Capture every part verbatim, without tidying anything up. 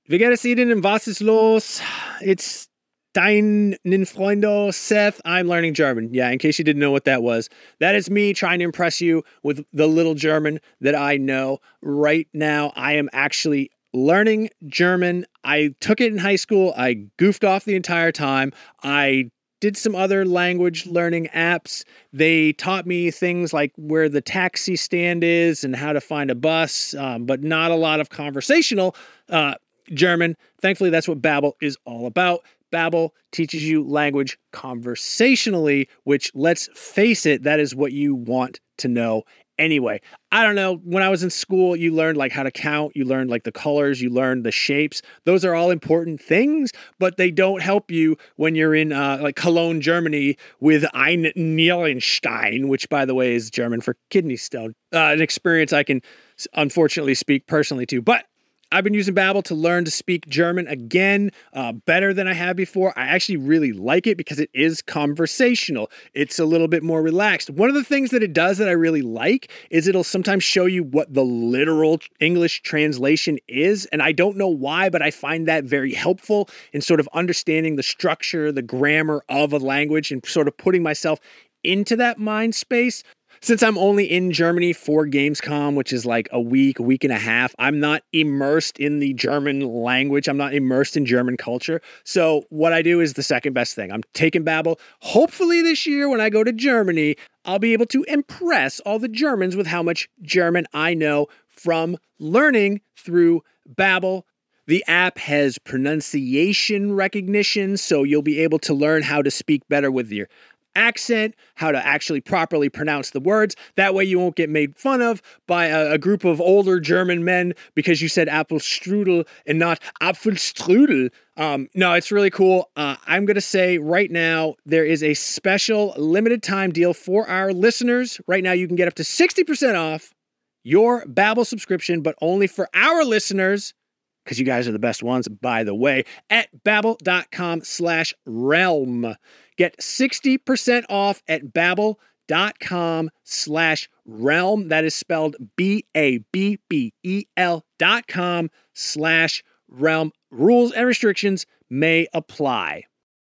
Wir gerne sehen in was ist los? It's deinen Freunde Seth. I'm learning German. Yeah, in case you didn't know what that was. That is me trying to impress you with the little German that I know. Right now, I am actually learning German. I took it in high school. I goofed off the entire time. I did some other language learning apps. They taught me things like where the taxi stand is and how to find a bus, um, but not a lot of conversational uh, German. Thankfully, that's what Babbel is all about. Babbel teaches you language conversationally, which, let's face it, that is what you want to know anyway. I don't know. When I was in school, you learned like how to count. You learned like the colors. You learned the shapes. Those are all important things, but they don't help you when you're in uh, like Cologne, Germany with Ein Nierenstein, which, by the way, is German for kidney stone. Uh, an experience I can unfortunately speak personally to, but I've been using Babbel to learn to speak German again, uh, better than I have before. I actually really like it because it is conversational. It's a little bit more relaxed. One of the things that it does that I really like is it'll sometimes show you what the literal English translation is. And I don't know why, but I find that very helpful in sort of understanding the structure, the grammar of a language and sort of putting myself into that mind space. Since I'm only in Germany for Gamescom, which is like a week, week and a half, I'm not immersed in the German language. I'm not immersed in German culture. So what I do is the second best thing. I'm taking Babbel. Hopefully this year when I go to Germany, I'll be able to impress all the Germans with how much German I know from learning through Babbel. The app has pronunciation recognition, so you'll be able to learn how to speak better with your accent, how to actually properly pronounce the words. That way you won't get made fun of by a, a group of older German men because you said Apfelstrudel and not Apfelstrudel. Um, no, it's really cool. Uh, I'm going to say right now there is a special limited time deal for our listeners. Right now you can get up to sixty percent off your Babbel subscription, but only for our listeners, because you guys are the best ones, by the way, at babbel.com slash realm. Get sixty percent off at babbel.com slash realm. That is spelled B A B B E L dot com slash realm. Rules and restrictions may apply.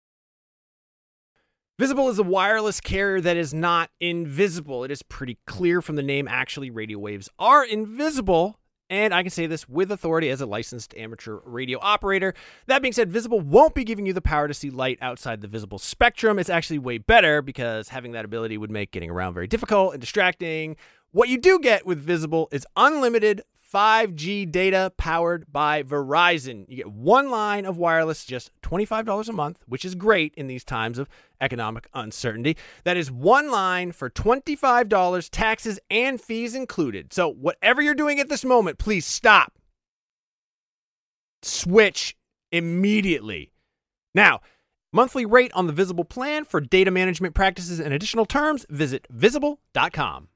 Visible is a wireless carrier that is not invisible. It is pretty clear from the name. Actually, radio waves are invisible. And I can say this with authority as a licensed amateur radio operator. That being said, Visible won't be giving you the power to see light outside the visible spectrum. It's actually way better because having that ability would make getting around very difficult and distracting. What you do get with Visible is unlimited five G data powered by Verizon. You get one line of wireless, just twenty-five dollars a month, which is great in these times of economic uncertainty. That is one line for twenty-five dollars, taxes and fees included. So whatever you're doing at this moment, please stop. Switch immediately. Now, monthly rate on the Visible plan for data management practices and additional terms, visit visible dot com.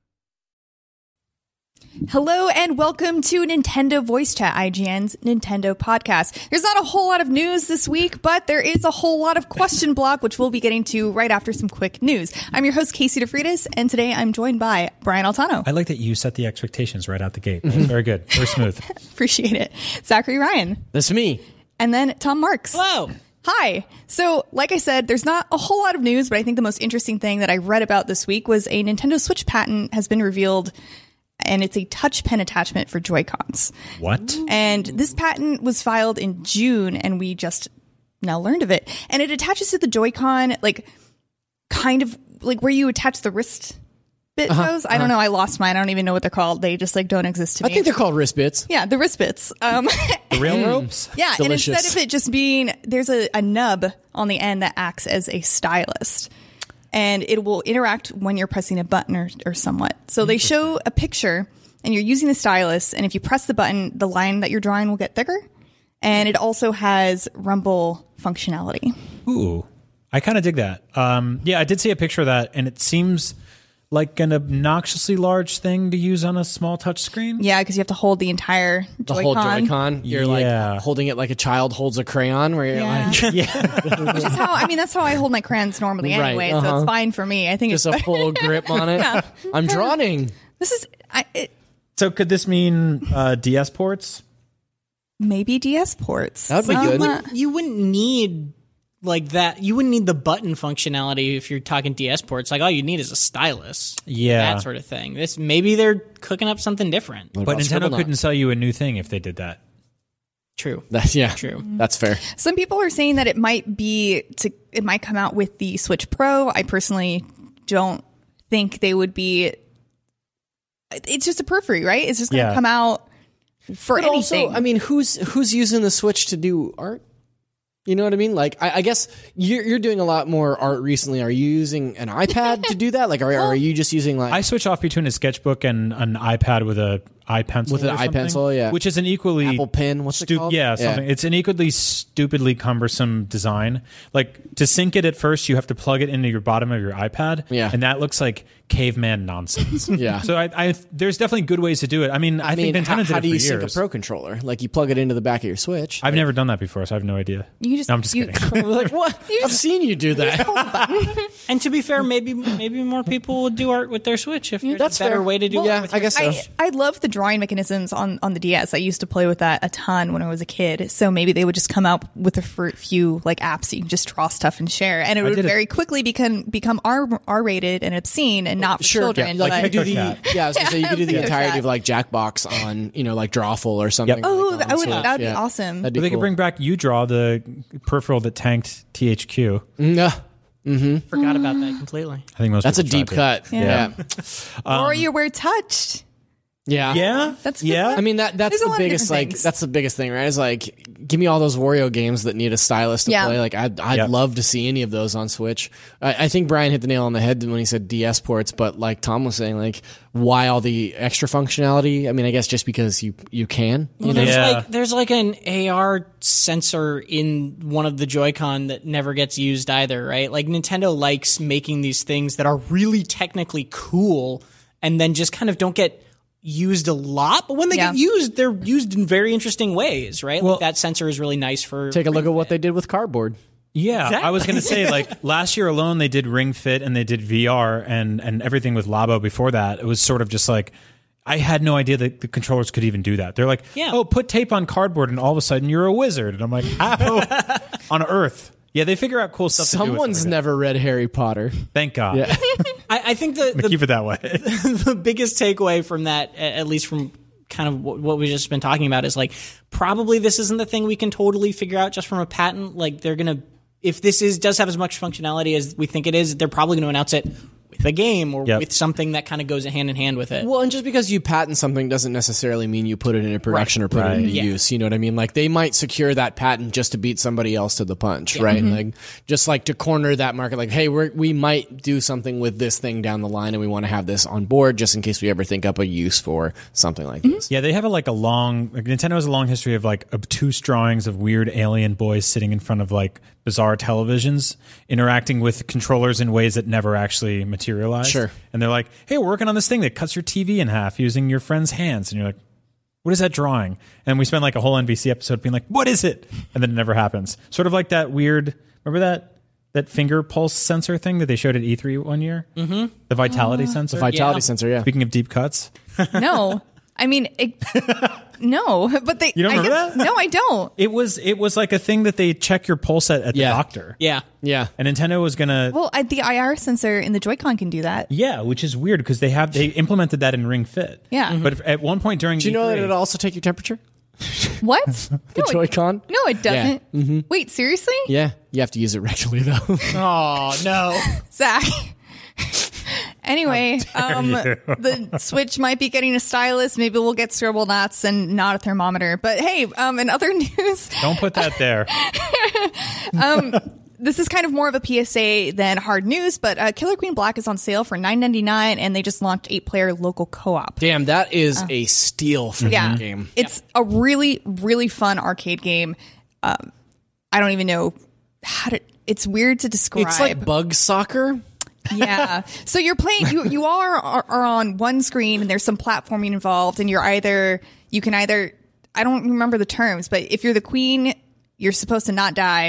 Hello and welcome to Nintendo Voice Chat, I G N's Nintendo podcast. There's not a whole lot of news this week, but there is a whole lot of question block, which we'll be getting to right after some quick news. I'm your host, Casey DeFreitas, and today I'm joined by Brian Altano. I like that you set the expectations right out the gate. Mm-hmm. Very good. Very smooth. Appreciate it. Zachary Ryan. That's me. And then Tom Marks. Hello. Hi. So, like I said, there's not a whole lot of news, but I think the most interesting thing that I read about this week was a Nintendo Switch patent has been revealed, and it's a touch pen attachment for Joy-Cons. What? And this patent was filed in June, and we just now learned of it. And it attaches to the Joy-Con, like, kind of like where you attach the wrist bit uh-huh, goes. I uh-huh. don't know. I lost mine. I don't even know what they're called. They just, like, don't exist to I me. I think they're called wrist bits. Yeah, the wrist bits. Um, the real ropes? Yeah, Delicious. And instead of it just being, there's a, a nub on the end that acts as a stylus. And it will interact when you're pressing a button or, or somewhat. So they show a picture, and you're using the stylus, and if you press the button, the line that you're drawing will get thicker. And it also has rumble functionality. Ooh, I kind of dig that. Um, yeah, I did see a picture of that, and it seems like an obnoxiously large thing to use on a small touch screen. Yeah, because you have to hold the entire Joy-Con. The whole Joy-Con. You're yeah. like holding it like a child holds a crayon, where you're Yeah. like, yeah. Which is how, I mean, that's how I hold my crayons normally Right, anyway, so uh-huh. it's fine for me. I think just it's a full grip on it. Yeah. I'm drawing. This is, I, it, So could this mean uh, D S ports? maybe D S ports. That'd be Um, good. uh, You wouldn't need like that. You wouldn't need the button functionality if you're talking D S ports. Like all you need is a stylus. Yeah. That sort of thing. This maybe they're cooking up something different. What But about Nintendo Scribblenauts? couldn't sell you a new thing if they did that. True. That's, yeah, True. That's fair. Some people are saying that it might be to it might come out with the Switch Pro. I personally don't think they would be. It's just a periphery, right? It's just going to Yeah. come out for But anything. also, I mean, who's who's using the Switch to do art? You know what I mean? Like, I, I guess you're you're doing a lot more art recently. Are you using an iPad to do that? Like, are, are you just using like I switch off between a sketchbook and an iPad with a iPencil. With an or something, iPencil, yeah. Which is an equally Apple Pen? What's it stu- called? Yeah, Yeah. something. It's an equally stupidly cumbersome design. Like to sync it at first, you have to plug it into your bottom of your iPad. Yeah. and that looks like caveman nonsense. Yeah. So I, I, there's definitely good ways to do it. I mean, I, I mean, think Nintendo how, did how it do for you sync a years. Pro controller? Like, you plug it into the back of your Switch. I've never done that before, so I have no idea. You just- no, I'm just you- kidding. like, what? I've seen you do that. And to be fair, maybe maybe more people would do art with their Switch if there's That's a better fair. way to do Well, it. yeah, with I your- guess so. I, I love the drawing mechanisms on, on the D S. I used to play with that a ton when I was a kid. So maybe they would just come out with a fr- few like apps that you can just draw stuff and share, and it would did it- very quickly become become R R rated and obscene and not for Sure, children. yeah, like but- you do the Pictocat. yeah. I was gonna say you could do the Pictocat. entirety of like Jackbox on you know like Drawful or something. Yep. Oh, like, that on would- Switch. that would be Yeah. awesome. That'd be But they cool. could bring back UDraw, the peripheral that tanked T H Q. Yeah. Forgot about that completely. I think most That's a people deep tried to. cut. Yeah. Yeah. or you were touched. Yeah. Yeah, That's yeah. good. I mean that that's There's a the lot of biggest different like things. that's the biggest thing, right? Is like give me all those Wario games that need a stylus to Yeah. play. Like I'd I'd Yep. love to see any of those on Switch. I, I think Brian hit the nail on the head when he said D S ports, but like Tom was saying, like why all the extra functionality? I mean, I guess just because you you can. You Well, know? there's Yeah. like there's like an A R sensor in one of the Joy-Con that never gets used either, right? Like Nintendo likes making these things that are really technically cool and then just kind of don't get used a lot, but when they Yeah. get used, they're used in very interesting ways, right? Well- like that sensor is really nice for Take a look at what they did with cardboard. Yeah, I was going to say, like, last year alone, they did Ring Fit and they did V R and, and everything with Labo before that. It was sort of just like, I had no idea that the controllers could even do that. They're like, Yeah. oh, put tape on cardboard and all of a sudden you're a wizard. And I'm like, how? On Earth. Yeah, they figure out cool stuff to do with Someone's something. never read Harry Potter. Thank God. Yeah. I, I think the, the Keep it that way. the biggest takeaway from that, a- at least from kind of what what we've just been talking about, is like probably this isn't the thing we can totally figure out just from a patent. Like they're gonna, if this is does have as much functionality as we think it is, they're probably going to announce it with a game or Yep. with something that kind of goes hand in hand with it. Well, and just because you patent something doesn't necessarily mean you put it into production or put Right. it into Yeah. use. You know what I mean? Like they might secure that patent just to beat somebody else to the punch, right? Like just like to corner that market. Like, hey, we we might do something with this thing down the line, and we want to have this on board just in case we ever think up a use for something like this. Yeah, they have a, like a long, like, Nintendo has a long history of like obtuse drawings of weird alien boys sitting in front of like bizarre televisions, interacting with controllers in ways that never actually materialize. Sure. And they're like, hey, we're working on this thing that cuts your T V in half using your friend's hands. And you're like, what is that drawing? And we spend like a whole N B C episode being like, what is it? And then it never happens. Sort of like that weird, remember that? That finger pulse sensor thing that they showed at E three one year? Mm-hmm. The vitality sensor? Vitality Yeah. sensor, yeah. Speaking of deep cuts. No, I mean, it, no, but they. You don't I remember guess- that? No, I don't. It was it was like a thing that they check your pulse at, at Yeah. the doctor. yeah. Yeah. And Nintendo was gonna Well, I, the I R sensor in the Joy-Con can do that. yeah, which is weird because they have they implemented that in Ring Fit. Yeah. Mhm. But at one point during Do you know that E three it'll also take your temperature? What? The no, it, Joy-Con? no, it doesn't. Wait, seriously, Yeah. You have to use it regularly though. Oh no. Zach? Anyway, um, the Switch might be getting a stylus. Maybe we'll get Scribble Knots and not a thermometer. But hey, um, in other news, Don't put that there. this is kind of more of a P S A than hard news. But uh, Killer Queen Black is on sale for nine ninety-nine, and they just launched eight-player local co-op. Damn, that is a steal for Yeah, that game. it's a really, really fun arcade game. Um, I don't even know how to. It's weird to describe. It's like bug soccer. Yeah. So you're playing, you, you all are, are, are on one screen and there's some platforming involved, and you're either, you can either, I don't remember the terms, but if you're the queen, you're supposed to not die. And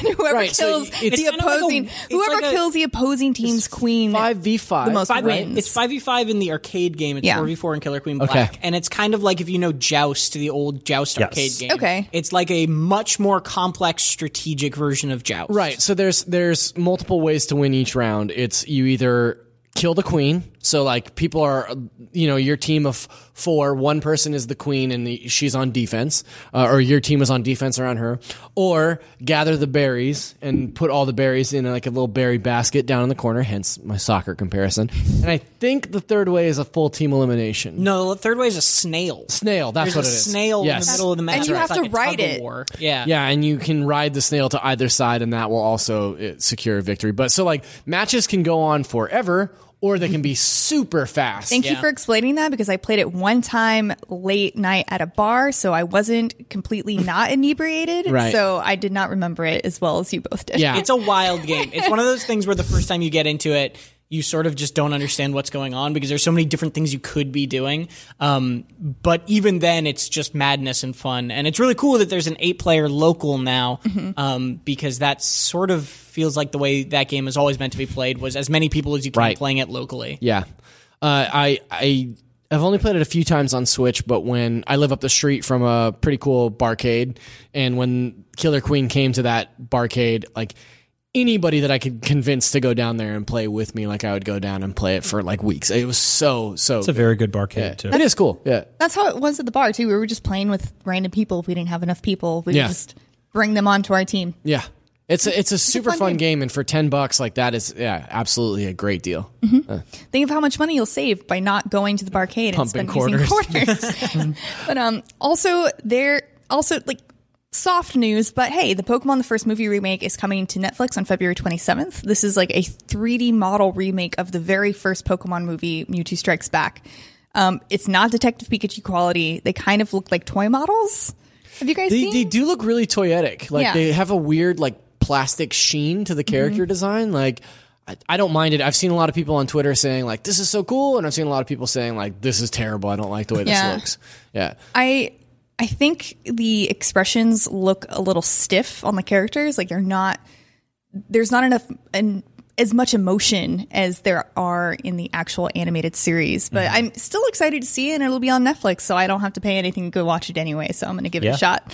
whoever Right, so kills it's the kind of like a- opposing, it's whoever like a- kills the opposing team's queen, five v five. the most Five, wins. it's five v five in the arcade game. It's Yeah. four v four in Killer Queen Black. Okay. And it's kind of like if you know Joust, the old Joust Yes. arcade game. Okay. It's like a much more complex strategic version of Joust. Right. So there's there's multiple ways to win each round. It's you either kill the queen. So like people are, you know, your team of four, one person is the queen and the, she's on defense, uh, or your team is on defense around her, or gather the berries and put all the berries in like a little berry basket down in the corner. Hence my soccer comparison. And I think the third way is a full team elimination. No, the third way is a snail. Snail. That's There's what a it is. snail Yes. in the middle of the match. And you It's have like to a ride tug of it. war. Yeah. Yeah, and you can ride the snail to either side, and that will also uh, secure a victory. But so, like, matches can go on forever, or they can be super fast. Thank you Yeah. for explaining that because I played it one time late night at a bar, so I wasn't completely not inebriated. Right. So I did not remember it as well as you both did. Yeah. It's a wild game. It's one of those things where the first time you get into it, you sort of just don't understand what's going on because there's so many different things you could be doing. Um, but even then, it's just madness and fun. And it's really cool that there's an eight-player local now um, because that sort of feels like the way that game is always meant to be played was as many people as you can Right. playing it locally. Yeah. Uh, I I I've only played it a few times on Switch, but when I live up the street from a pretty cool barcade, and when Killer Queen came to that barcade, like anybody that I could convince to go down there and play with me, like I would go down and play it for like weeks. It was so so. It's a very good barcade too. It is cool. Yeah. That's how it was at the bar, too. We were just playing with random people. If we didn't have enough people, we Yeah. would just bring them onto our team. Yeah. It's a, it's a super fun fun, game. game. and for ten bucks, like that is yeah, absolutely a great deal. Think of how much money you'll save by not going to the barcade and Pumping spend using quarters. But um, also there also like soft news. But hey, the Pokemon the First Movie remake is coming to Netflix on February twenty-seventh. This is like a three D model remake of the very first Pokemon movie, Mewtwo Strikes Back. Um, it's not Detective Pikachu quality. They kind of look like toy models. Have you guys They, seen? they do look really toyetic. Like Yeah. they have a weird like plastic sheen to the character Mm-hmm. design. Like I, I don't mind it. I've seen a lot of people on Twitter saying like this is so cool, and I've seen a lot of people saying like this is terrible. I don't like the way Yeah. this looks. Yeah. I I think the expressions look a little stiff on the characters. Like they're not. There's not enough and as much emotion as there are in the actual animated series. But Mm-hmm. I'm still excited to see it, and it'll be on Netflix, so I don't have to pay anything to go watch it anyway. So I'm going to give it Yeah. a shot.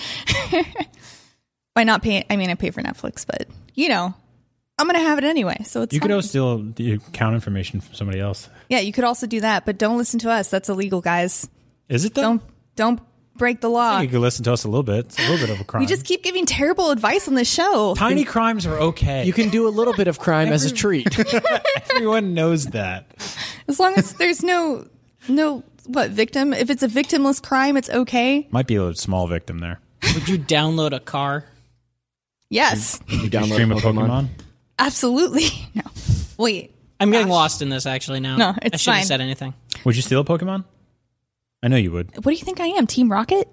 By not paying, I mean I pay for Netflix, but you know, I'm going to have it anyway. So it's You could fine. also steal the account information from somebody else. Yeah, you could also do that, but don't listen to us. That's illegal, guys. Is it though? Don't don't break the law. You could listen to us a little bit. It's a little bit of a crime. We just keep giving terrible advice on this show. Tiny crimes are okay. You can do a little bit of crime as a treat. Everyone knows that. As long as there's no no what victim, if it's a victimless crime, it's okay. Might be a small victim there. Would you download a car? Yes, You download Stream of Pokemon. Pokemon. absolutely. No, wait. I'm getting lost in this actually now. No, I it's shouldn't fine. have said anything. Would you steal a Pokemon? I know you would. What do you think I am, Team Rocket?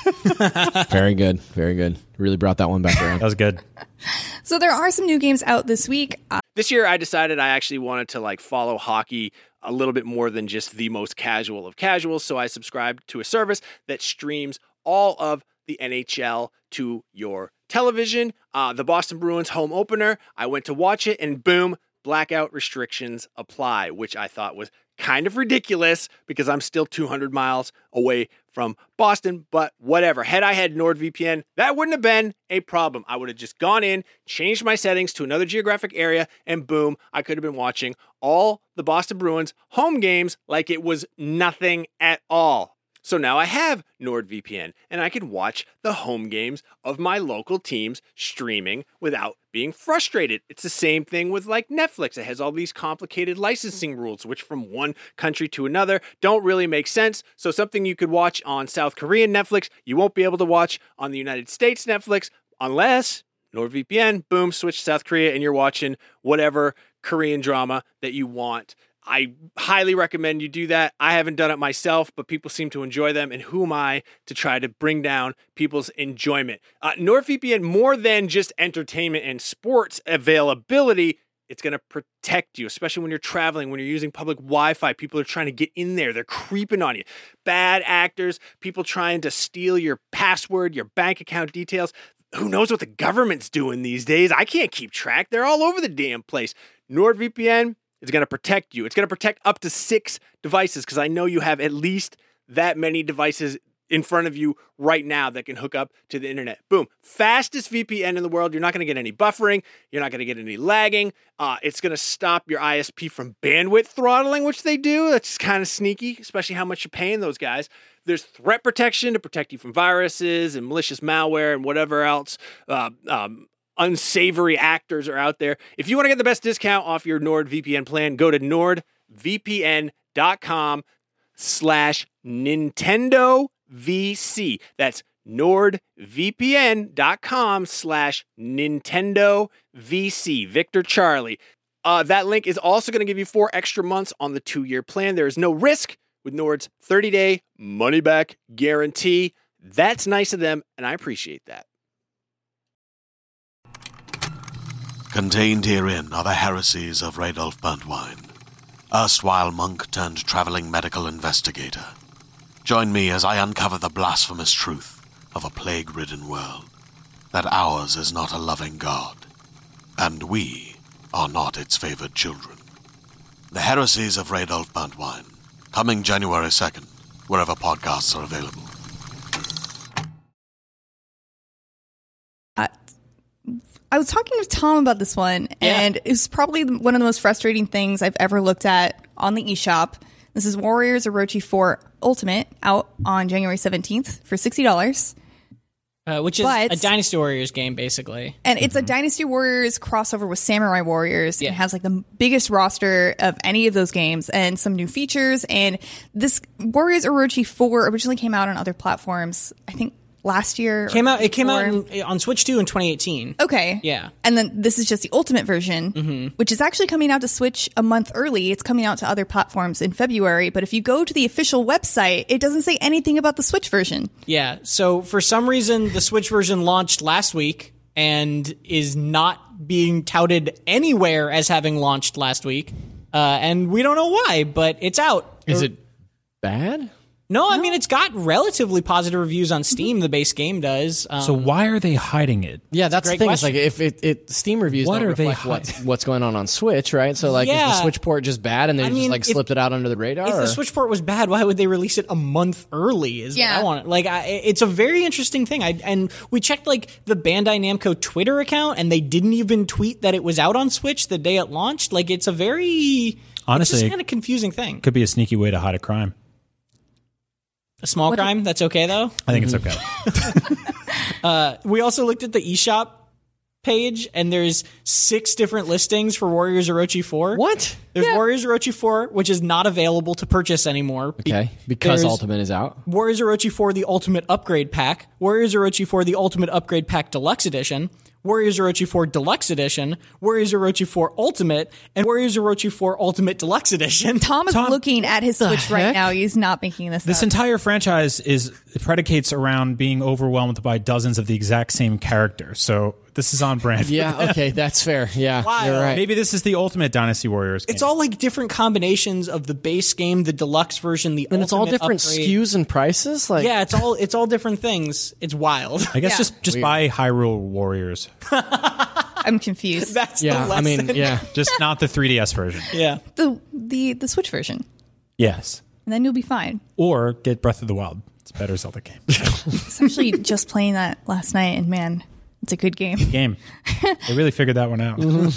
Very good. Very good. Really brought that one back around. That was good. So there are some new games out this week. Uh, This year, I decided I actually wanted to like follow hockey a little bit more than just the most casual of casuals. So I subscribed to a service that streams all of the N H L to your television. Uh, the Boston Bruins home opener, I went to watch it, and boom, blackout restrictions apply, which I thought was kind of ridiculous because I'm still two hundred miles away from Boston, but whatever. Had I had NordVPN, that wouldn't have been a problem. I would have just gone in, changed my settings to another geographic area, and boom, I could have been watching all the Boston Bruins home games like it was nothing at all. So now I have NordVPN, and I can watch the home games of my local teams streaming without being frustrated. It's the same thing with like Netflix. It has all these complicated licensing rules, which from one country to another don't really make sense. So something you could watch on South Korean Netflix, you won't be able to watch on the United States Netflix unless NordVPN, boom, switch to South Korea, and you're watching whatever Korean drama that you want. I highly recommend you do that. I haven't done it myself, but people seem to enjoy them. And who am I to try to bring down people's enjoyment? Uh, NordVPN, more than just entertainment and sports availability, it's going to protect you, especially when you're traveling, when you're using public Wi-Fi. People are trying to get in there. They're creeping on you. Bad actors, people trying to steal your password, your bank account details. who knows what the government's doing these days? I can't keep track. They're all over the damn place. NordVPN is going to protect you. It's going to protect up to six devices because I know you have at least that many devices in front of you right now that can hook up to the internet. Boom. Fastest V P N in the world. You're not going to get any buffering. You're not going to get any lagging. Uh, it's going to stop your I S P from bandwidth throttling, which they do. That's kind of sneaky, especially how much you're paying those guys. There's threat protection to protect you from viruses and malicious malware and whatever else uh, um, unsavory actors are out there. If you want to get the best discount off your NordVPN plan, go to nordvpn.com slash Nintendo V C. That's nordvpn.com slash Nintendo V C. Victor Charlie. Uh, that link is also going to give you four extra months on the two-year plan. There is no risk with Nord's thirty-day money-back guarantee. That's nice of them, and I appreciate that. Contained herein are the heresies of Radolf Burntwine, erstwhile monk turned traveling medical investigator. Join me as I uncover the blasphemous truth of a plague-ridden world, that ours is not a loving God, and we are not its favored children. The heresies of Radolf Burntwine, coming January second, wherever podcasts are available. Uh, I was talking to Tom about this one, Yeah. and it was probably one of the most frustrating things I've ever looked at on the eShop. This is Warriors Orochi four Ultimate, out on January seventeenth for sixty dollars. Uh, which is But- a Dynasty Warriors game, basically. And it's a Dynasty Warriors crossover with Samurai Warriors. Yeah. It has like the biggest roster of any of those games and some new features. And this Warriors Orochi four originally came out on other platforms, I think last year. Came out. It came out or- in, on Switch two in twenty eighteen. Okay. Yeah. And then this is just the Ultimate version, Mm-hmm. which is actually coming out to Switch a month early. It's coming out to other platforms in February. But if you go to the official website, it doesn't say anything about the Switch version. Yeah. So for some reason, the Switch version launched last week and is not being touted anywhere as having launched last week. Uh, and we don't know why, but it's out. Is it bad? No, I mean, it's got relatively positive reviews on Steam. The base game does. Um, So why are they hiding it? Yeah, that's the great thing. It's like question. if it, it Steam reviews What don't are they reflect what's, hiding? what's going on on Switch, right? So like, is Yeah. the Switch port just bad and they I just mean, like if- slipped it out under the radar? if or- the Switch port was bad, why would they release it a month early? Is Yeah. what I want. Like, I, it's a very interesting thing. I and we checked like the Bandai Namco Twitter account, and they didn't even tweet that it was out on Switch the day it launched. Like, it's a very Honestly, it's just kind of confusing thing. Could be a sneaky way to hide a crime. A small crime. That's okay though. I think it's okay. We also looked at the eShop page, and there's six different listings for Warriors Orochi four. What? There's Warriors Orochi four, which is not available to purchase anymore. Be- Okay, because there's Ultimate is out. Warriors Orochi four, the Ultimate Upgrade Pack. Warriors Orochi four, the Ultimate Upgrade Pack Deluxe Edition. Warriors Orochi four Deluxe Edition. Warriors Orochi four Ultimate. And Warriors Orochi four Ultimate Deluxe Edition. Tom is Tom, looking at his Switch right heck? now. He's not making this This up. entire franchise is predicates around being overwhelmed by dozens of the exact same characters. So this is on brand. Yeah, okay, that's fair. Yeah, Wow. you're right. Maybe this is the ultimate Dynasty Warriors game. It's all like different combinations of the base game, the deluxe version, the and it's all Ultimate different upgrade. S K Us and prices. Like, Yeah, it's all it's all different things. It's wild. I guess Yeah. just just buy Hyrule Warriors, I'm confused. That's yeah. the I lesson. mean, yeah. just not the three D S version. yeah. the the the Switch version, Yes, and then you'll be fine. or get Breath of the Wild. It's a better Zelda game. I was actually just playing that last night, and man, it's a good game. game. They really figured that one out.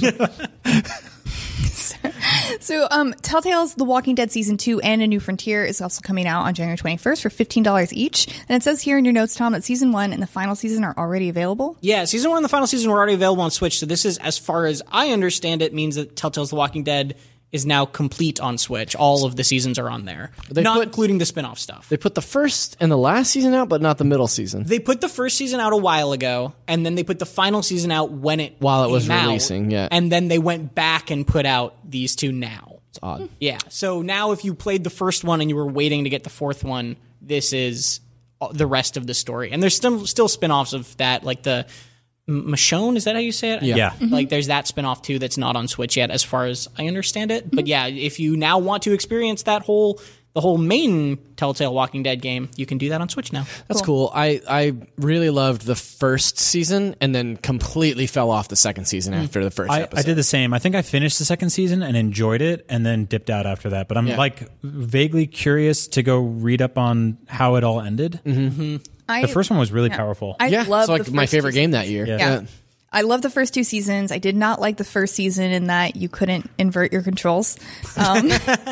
So, um, Telltale's The Walking Dead Season two and A New Frontier is also coming out on January twenty-first for fifteen dollars each. And it says here in your notes, Tom, that Season one and the final season are already available. Yeah, season one and the final season were already available on Switch, so this is, as far as I understand it, means that Telltale's The Walking Dead is now complete on Switch. All of the seasons are on there, They not put- including the spin-off stuff. They put the first and the last season out, but not the middle season. They put the first season out a while ago, and then they put the final season out when it While it was came out, releasing, yeah. and then they went back and put out these two now. It's odd. Yeah, so now if you played the first one and you were waiting to get the fourth one, this is the rest of the story. And there's still still spin-offs of that, like the M- Michonne, is that how you say it? Yeah. Yeah. Like there's that spin-off too that's not on Switch yet as far as I understand it. But yeah, if you now want to experience that whole the whole main Telltale Walking Dead game, you can do that on Switch now. That's cool. I, I really loved the first season and then completely fell off the second season after the first I, episode. I did the same. I think I finished the second season and enjoyed it and then dipped out after that. But I'm Yeah. like vaguely curious to go read up on how it all ended. Mm-hmm. I, The first one was really yeah. powerful. I Yeah, love it's like the my first favorite two game that seasons. year. Yeah. I love the first two seasons. I did not like the first season in that you couldn't invert your controls. Um,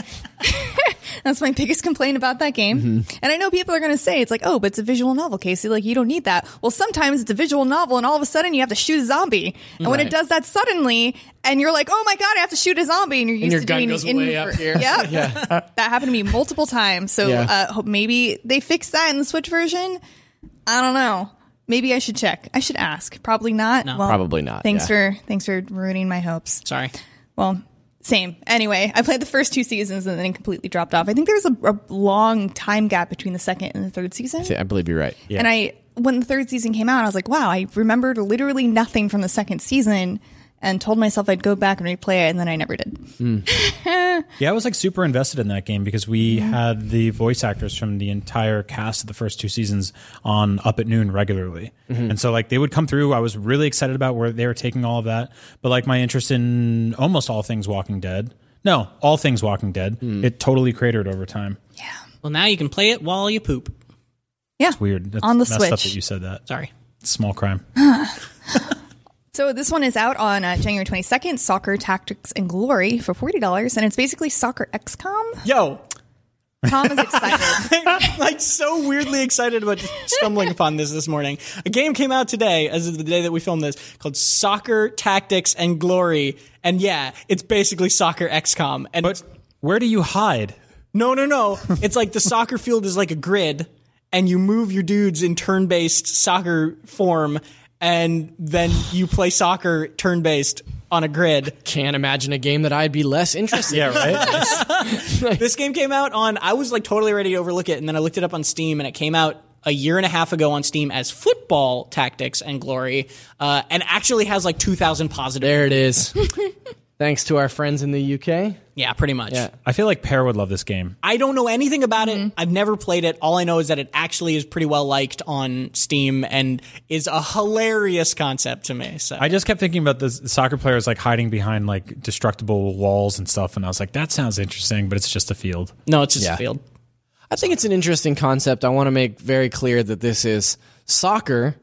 that's my biggest complaint about that game. Mm-hmm. And I know people are going to say it's like, oh, but it's a visual novel, Casey. Like, you don't need that. Well, sometimes it's a visual novel and all of a sudden you have to shoot a zombie. And when it Right. does that suddenly and you're like, oh my God, I have to shoot a zombie. And you're used your to gun doing goes in- way up here. Yep. Yeah. That happened to me multiple times. So Yeah. uh, hope maybe they fix that in the Switch version. I don't know. Maybe I should check. I should ask. Probably not. No. Well, Probably not, Thanks yeah. for thanks for ruining my hopes. Sorry. Well, same. Anyway, I played the first two seasons and then completely dropped off. I think there's a, a long time gap between the second and the third season. I believe you're right. And I, when the third season came out, I was like, wow, I remembered literally nothing from the second season, and told myself I'd go back and replay it, and then I never did. Yeah, I was like super invested in that game because we had the voice actors from the entire cast of the first two seasons on Up at Noon regularly. And so like they would come through. I was really excited about where they were taking all of that. But like my interest in almost all things Walking Dead, no, all things Walking Dead, it totally cratered over time. Well, now you can play it while you poop. Yeah, It's weird. That's on the messed up Switch. that you said that. Sorry. Small crime. So this one is out on uh, January twenty-second, Soccer Tactics and Glory for forty dollars, and it's basically Soccer X COM. Yo, Tom is excited. I'm like so weirdly excited about just stumbling upon this this morning. A game came out today, as of the day that we filmed this, called Soccer Tactics and Glory. And yeah, it's basically Soccer X COM. And But where do you hide? no, no, no. It's like the soccer field is like a grid, and you move your dudes in turn-based soccer form, and then you play soccer turn-based on a grid. Can't imagine a game that I'd be less interested Yeah, in. right? This game came out on, I was like totally ready to overlook it, and then I looked it up on Steam, and it came out a year and a half ago on Steam as Football Tactics and Glory, uh, and actually has like two thousand positive. There it is. Thanks to our friends in the U K. Yeah, pretty much. Yeah. I feel like Pear would love this game. I don't know anything about Mm-hmm. it. I've never played it. All I know is that it actually is pretty well liked on Steam and is a hilarious concept to me. So I just kept thinking about the soccer players like hiding behind like destructible walls and stuff, and I was like, that sounds interesting, but it's just a field. no, it's just Yeah. a field. I think it's an interesting concept. I want to make very clear that this is soccer,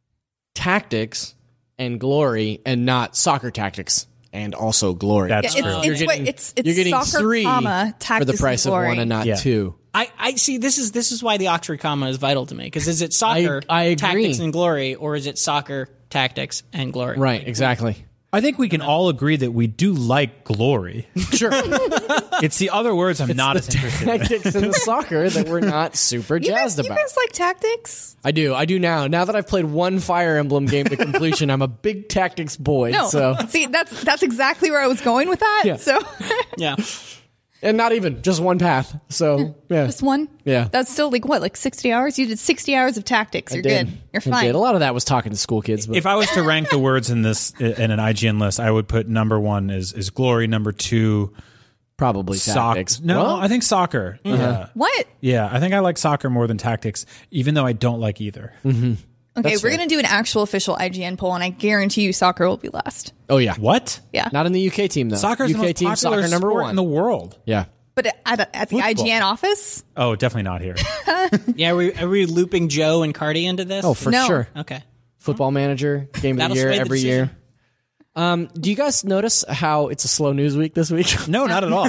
tactics, and glory, and not soccer tactics and also glory. That's Yeah, true. it's, it's, You're what, getting- it's, it's you're getting soccer, three comma, for tactics the price and of glory. one and not Yeah. two. I, I see. This is this is why the Oxford comma is vital to me, because is it soccer I agree. tactics and glory, or is it soccer tactics and glory? Right, exactly. I think we can all agree that we do like glory. Sure. It's the other words I'm not as interested in. Tactics in the soccer that we're not super You guys, jazzed you about. guys like tactics? I do. I do now. Now that I've played one Fire Emblem game to completion, I'm a big tactics boy. No. So, See, that's that's exactly where I was going with that. Yeah. So Yeah. and not even just one path. So, yeah. just one. Yeah. That's still like what, like sixty hours? You did sixty hours of tactics. You're did. good. You're I fine. did. A lot of that was talking to school kids. But If I was to rank the words in this in an I G N list, I would put number one is is glory, number two probably soccer. tactics. No, Well, I think soccer. Yeah, What? yeah, I think I like soccer more than tactics, even though I don't like either. Okay, we're gonna do an actual official I G N poll, and I guarantee you, soccer will be last. oh, yeah. What? Yeah, Not in the U K team, though. Soccer is U the K most team popular soccer number sport one. in the world. yeah. but at, at the I G N office, Oh, definitely not here. Yeah. Are we, are we looping Joe and Cardi into this? Oh, for No. sure. okay. Football manager, game of That'll the year sway the every decision. year. Um, do you guys notice how it's a slow news week this week? No, not at all.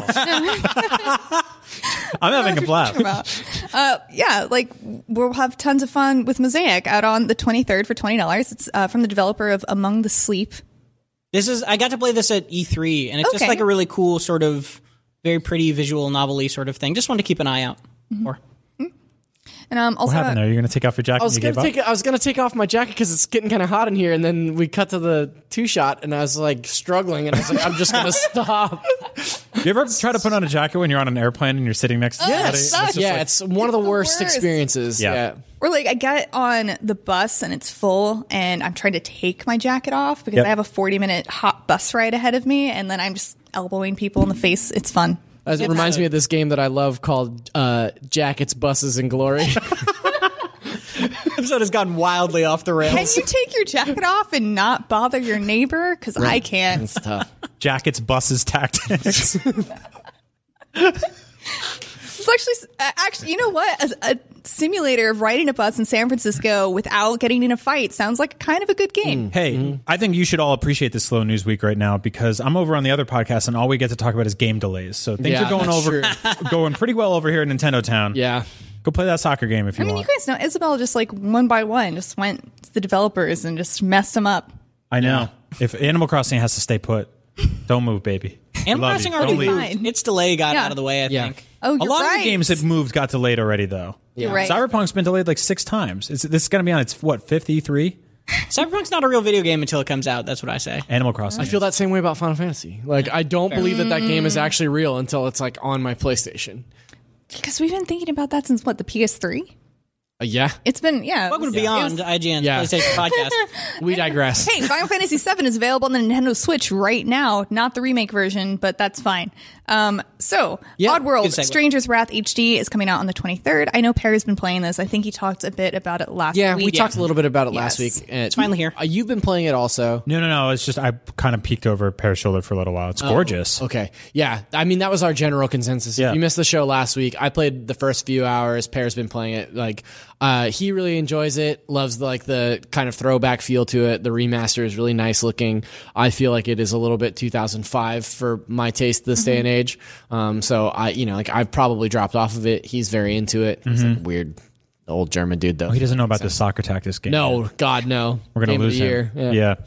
I'm having a blast. about. Uh, yeah, like we'll have tons of fun with Mosaic out on the twenty-third for twenty dollars. It's uh, from the developer of Among the Sleep. This is. I got to play this at E three, and it's just Okay. like a really cool sort of very pretty visual novel-y sort of thing. Just wanted to keep an eye out for. And um, also, What happened there? You're going to take off your jacket I was and you gonna gave up? take I was gonna take off my jacket because it's getting kind of hot in here, and then we cut to the two shot, and I was like struggling, and I was like, I'm just gonna stop. You ever try to put on a jacket when you're on an airplane and you're sitting next to somebody? Yes. It's just yeah, like- it's one of the the worst, worst. experiences. Yeah. Yeah. or like I get on the bus and it's full, and I'm trying to take my jacket off because Yep. I have a forty minute hot bus ride ahead of me, and then I'm just elbowing people in the face. It's fun. It reminds me of this game that I love called uh, Jackets, Buses, and Glory. Episode has gone wildly off the rails. Can you take your jacket off and not bother your neighbor? Because I can't. It's tough. Jackets, buses, tactics. It's actually, uh, actually, you know what? A, a simulator of riding a bus in San Francisco without getting in a fight sounds like kind of a good game. Hey, I think you should all appreciate this slow news week right now because I'm over on the other podcast and all we get to talk about is game delays. So things Yeah, are going that's over, going pretty well over here in Nintendo Town. Yeah. Go play that soccer game if you I mean, want. you guys know Isabella just like one by one just went to the developers and just messed them up. I know. If Animal Crossing has to stay put, don't move, baby. Animal Love Crossing you. already Don't leave. moved. Fine. Its delay got Yeah. out of the way, I Yeah. think. Oh, A you're lot right. of the games that moved got delayed already, though. You're right. Cyberpunk's been delayed like six times. It's, this is going to be on its, what, fifth E three? Cyberpunk's not a real video game until it comes out. That's what I say. Animal Crossing. I feel that same way about Final Fantasy. Like, I don't believe that that game is actually real until it's like on my PlayStation. Because we've been thinking about that since what, the P S three? Uh, yeah, It's been, yeah. Welcome to it was- Beyond, I G N's Yeah. PlayStation podcast. we digress. Hey, Final Fantasy seven is available on the Nintendo Switch right now. Not the remake version, but that's fine. Um, so, Yeah, Oddworld, good segue. Stranger's Wrath H D is coming out on the twenty-third. I know Perry's been playing this. I think he talked a bit about it last Yeah, week. we talked a little bit about it last Yes. week. It's finally here. Uh, you've been playing it also. No, no, no. It's just I kind of peeked over Pear's shoulder for a little while. It's gorgeous. Okay. Yeah. I mean, that was our general consensus. Yeah. If you missed the show last week, I played the first few hours. Pear's been playing it. Like, uh, he really enjoys it, loves the, like the kind of throwback feel to it. The remaster is really nice looking. I feel like it is a little bit two thousand five for my taste this day and age. Um, so I, you know, like I've probably dropped off of it. He's very into it. He's like a weird old German dude though. He doesn't know about this soccer tactics game. No, yet. God, no. We're going Game to of lose the him. year. Yeah.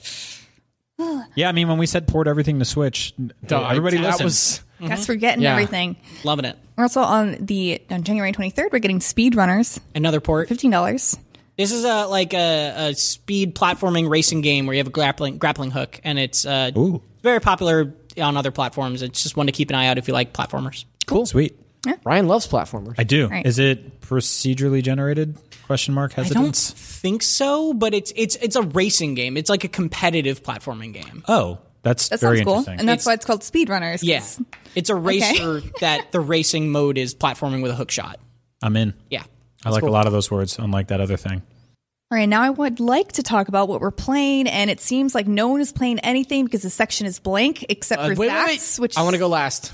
Yeah, I mean, when we said port everything to Switch, So I- everybody that listened. was Guess we're getting Yeah. everything. Loving it. We're also on the on January twenty-third. We're getting Speedrunners, Another port. fifteen dollars. This is a like a, a speed platforming racing game where you have a grappling grappling hook, and it's uh, Ooh. very popular on other platforms. It's just one to keep an eye out if you like platformers. Cool. Sweet. Ryan loves platformers. I do. Right. Is it procedurally generated? Question mark I don't hesitance. think so, but it's it's it's a racing game. It's like a competitive platforming game. Oh, that's That very sounds cool, interesting. and that's It's- why it's called Speedrunners. 'cause- Yeah, it's a racer that the racing mode is platforming with a hook shot. I'm in. Yeah. I like cool. a lot of those words, unlike that other thing. All right, now I would like to talk about what we're playing, and it seems like no one is playing anything because the section is blank except Uh, for wait, wait, Zach's, wait. which I want to go last.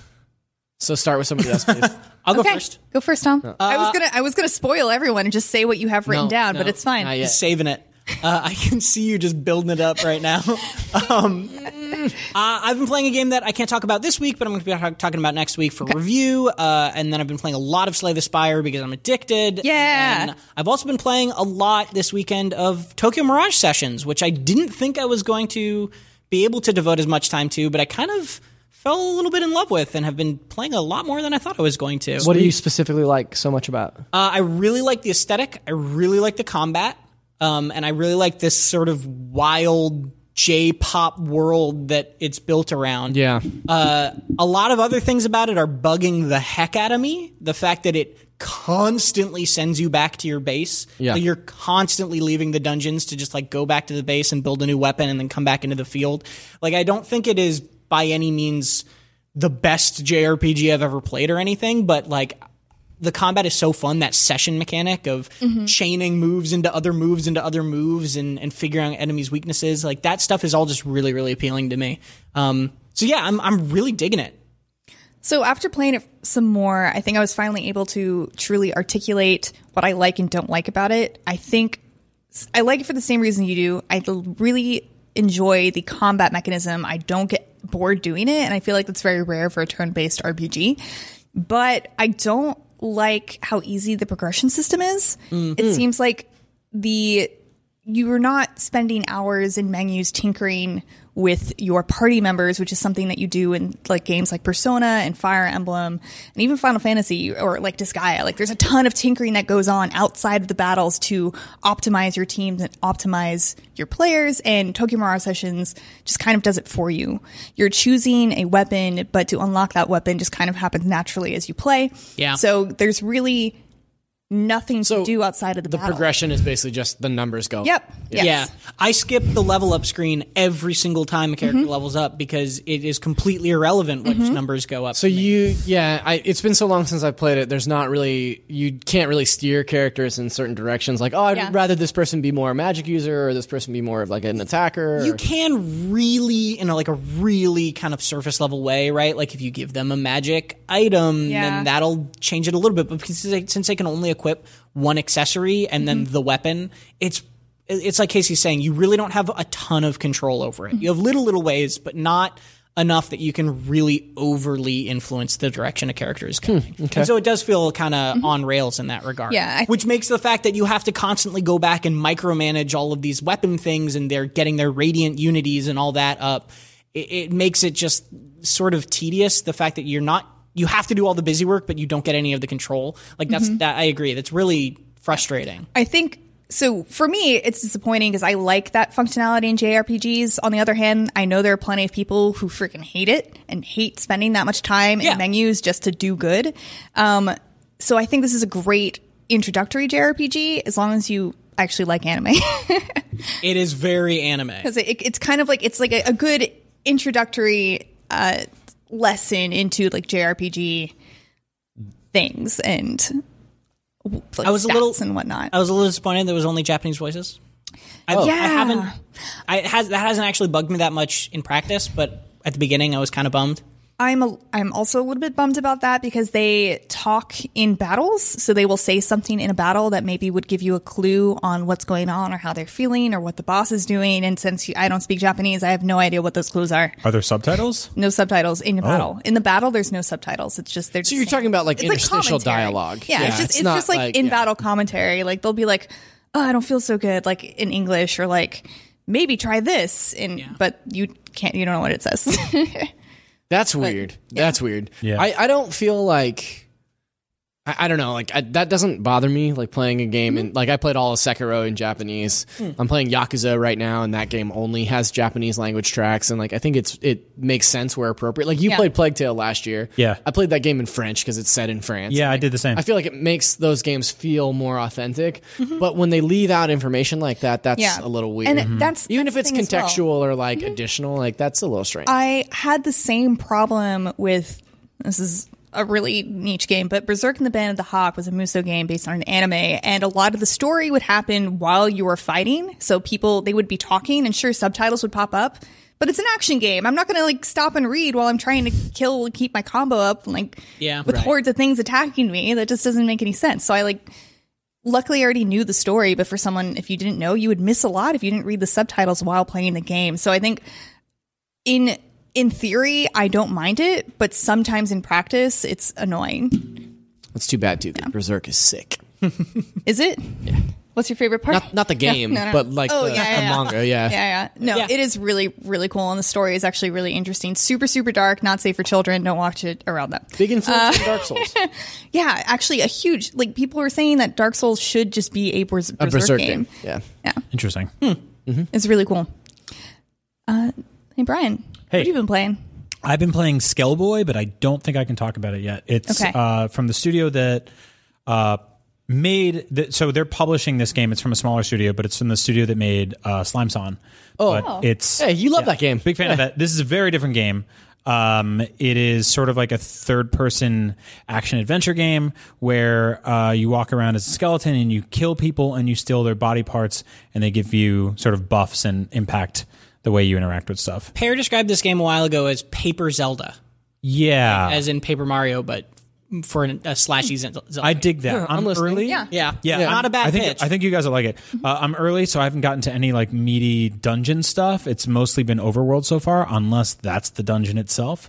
So start with somebody else, please. I'll go Okay, first. go first, Tom. I was gonna I was gonna spoil everyone and just say what you have written No, down, but no, it's fine. not yet. Saving it. Uh, I can see you just building it up right now. um, uh, I've been playing a game that I can't talk about this week, but I'm going to be talk- talking about next week for review. Uh, and then I've been playing a lot of Slay the Spire because I'm addicted. Yeah. And I've also been playing a lot this weekend of Tokyo Mirage Sessions, which I didn't think I was going to be able to devote as much time to, but I kind of fell a little bit in love with and have been playing a lot more than I thought I was going to. What do you specifically like so much about? Uh, I really like the aesthetic. I really like the combat. Um, and I really like this sort of wild J-pop world that it's built around. Yeah. Uh, a lot of other things about it are bugging the heck out of me. The fact that it constantly sends you back to your base. Yeah. So you're constantly leaving the dungeons to just like go back to the base and build a new weapon and then come back into the field. Like, I don't think it is by any means the best J R P G I've ever played or anything, but like, the combat is so fun, that session mechanic of chaining moves into other moves into other moves and, and figuring out enemies' weaknesses. Like, that stuff is all just really, really appealing to me. Um, so yeah, I'm I'm really digging it. So after playing it some more, I think I was finally able to truly articulate what I like and don't like about it. I think I like it for the same reason you do. I really enjoy the combat mechanism. I don't get bored doing it, and I feel like that's very rare for a turn-based R P G. But I don't like how easy the progression system is. It seems like the you are not spending hours in menus tinkering with your party members, which is something that you do in like games like Persona and Fire Emblem and even Final Fantasy or like Disgaea. Like, there's a ton of tinkering that goes on outside of the battles to optimize your teams and optimize your players, and Tokyo Mirage Sessions just kind of does it for you. You're choosing a weapon, but to unlock that weapon just kind of happens naturally as you play. Yeah. So there's really nothing So to do outside of the, The battle. progression is basically just the numbers go. Yep. Yes. Yeah, I skip the level up screen every single time a character Mm-hmm. levels up because it is completely irrelevant which numbers go up. So you, yeah, I, it's been so long since I played it. There's not really, you can't really steer characters in certain directions. Like, oh, I'd Yeah. rather this person be more a magic user, or this person be more of like an attacker. You or- can really, in a, like a really kind of surface level way, right? Like if you give them a magic item, Yeah. then that'll change it a little bit. But because they, since they can only equip one accessory and then the weapon, it's it's like Casey's saying, you really don't have a ton of control over it. You have little little ways, but not enough that you can really overly influence the direction a character is going. And so it does feel kind of on rails in that regard. Yeah, I- which makes the fact that you have to constantly go back and micromanage all of these weapon things and they're getting their radiant unities and all that up. It, it makes it just sort of tedious. The fact that you're not, you have to do all the busy work, but you don't get any of the control. Like that's that. I agree. That's really frustrating. I think so. For me, it's disappointing because I like that functionality in J R P Gs. On the other hand, I know there are plenty of people who freaking hate it and hate spending that much time Yeah. in menus just to do good. Um, so I think this is a great introductory J R P G as long as you actually like anime. It is very anime. Because it, it's kind of like it's like a, a good introductory uh, lesson into like J R P G things and like I was a stats little and whatnot. I was a little disappointed there was only Japanese voices. I, Yeah. I haven't. I it has that hasn't actually bugged me that much in practice, but at the beginning I was kind of bummed. I'm a, I'm also a little bit bummed about that because they talk in battles, so they will say something in a battle that maybe would give you a clue on what's going on or how they're feeling or what the boss is doing. And since you, I don't speak Japanese, I have no idea what those clues are. Are there subtitles? No subtitles in the battle. In the battle, there's no subtitles. It's just they're. So you're talking about like it's interstitial commentary. dialogue. Yeah, it's just it's, not just like, in yeah. battle commentary. Like they'll be like, "Oh, I don't feel so good," like in English, or like maybe try this, and but you can't. You don't know what it says. That's weird. That's weird. Yeah. I, I don't feel like I, I don't know. Like I, that doesn't bother me. Like playing a game and like I played all of Sekiro in Japanese. I'm playing Yakuza right now, and that game only has Japanese language tracks. And like I think it's it makes sense where appropriate. Like you Yeah. played Plague Tale last year. Yeah. I played that game in French because it's set in France. Yeah, I did the same. I feel like it makes those games feel more authentic. But when they leave out information like that, that's Yeah. a little weird. And that's even that's if it's the thing as well. contextual or like additional, like that's a little strange. I had the same problem with this is a really niche game, but Berserk and the Band of the Hawk was a Musou game based on an anime, and a lot of the story would happen while you were fighting. So people they would be talking, and sure, subtitles would pop up, but it's an action game. I'm not going to like stop and read while I'm trying to kill and keep my combo up, like Yeah, with right. hordes of things attacking me. That just doesn't make any sense. So I like. Luckily, I already knew the story, but for someone, if you didn't know, you would miss a lot if you didn't read the subtitles while playing the game. So I think in in theory, I don't mind it, but sometimes in practice, it's annoying. That's too bad too. 'Cause Berserk is sick. Is it? Yeah. What's your favorite part? Not not the game, No, no. but like Oh, the, yeah, yeah, the yeah. manga. Yeah. Yeah, yeah. No, Yeah. it is really, really cool, and the story is actually really interesting. Super, super dark, not safe for children. Don't watch it around them. Big influence in Dark Souls. Yeah, actually, a huge like people were saying that Dark Souls should just be a Berserk, A Berserk game. game. Yeah. Yeah, Interesting. it's really cool. Uh, hey Brian, Hey. what have you been playing? I've been playing Skellboy, but I don't think I can talk about it yet. It's Okay. uh, from the studio that uh, made the, so they're publishing this game. It's from a smaller studio, but it's from the studio that made uh, Slime Song. Oh. But it's Hey, you love that game. Big fan of that. This is a very different game. Um, it is sort of like a third-person action-adventure game where uh, you walk around as a skeleton and you kill people and you steal their body parts, and they give you sort of buffs and impact the way you interact with stuff. Pear described this game a while ago as Paper Zelda, Yeah, as in Paper Mario, but for an, a slashy Zelda. I dig that. I'm, I'm listening. early. Yeah. Yeah, Yeah, not a bad I think, pitch. I think you guys will like it. Uh, I'm early, so I haven't gotten to any like meaty dungeon stuff. It's mostly been overworld so far, unless that's the dungeon itself.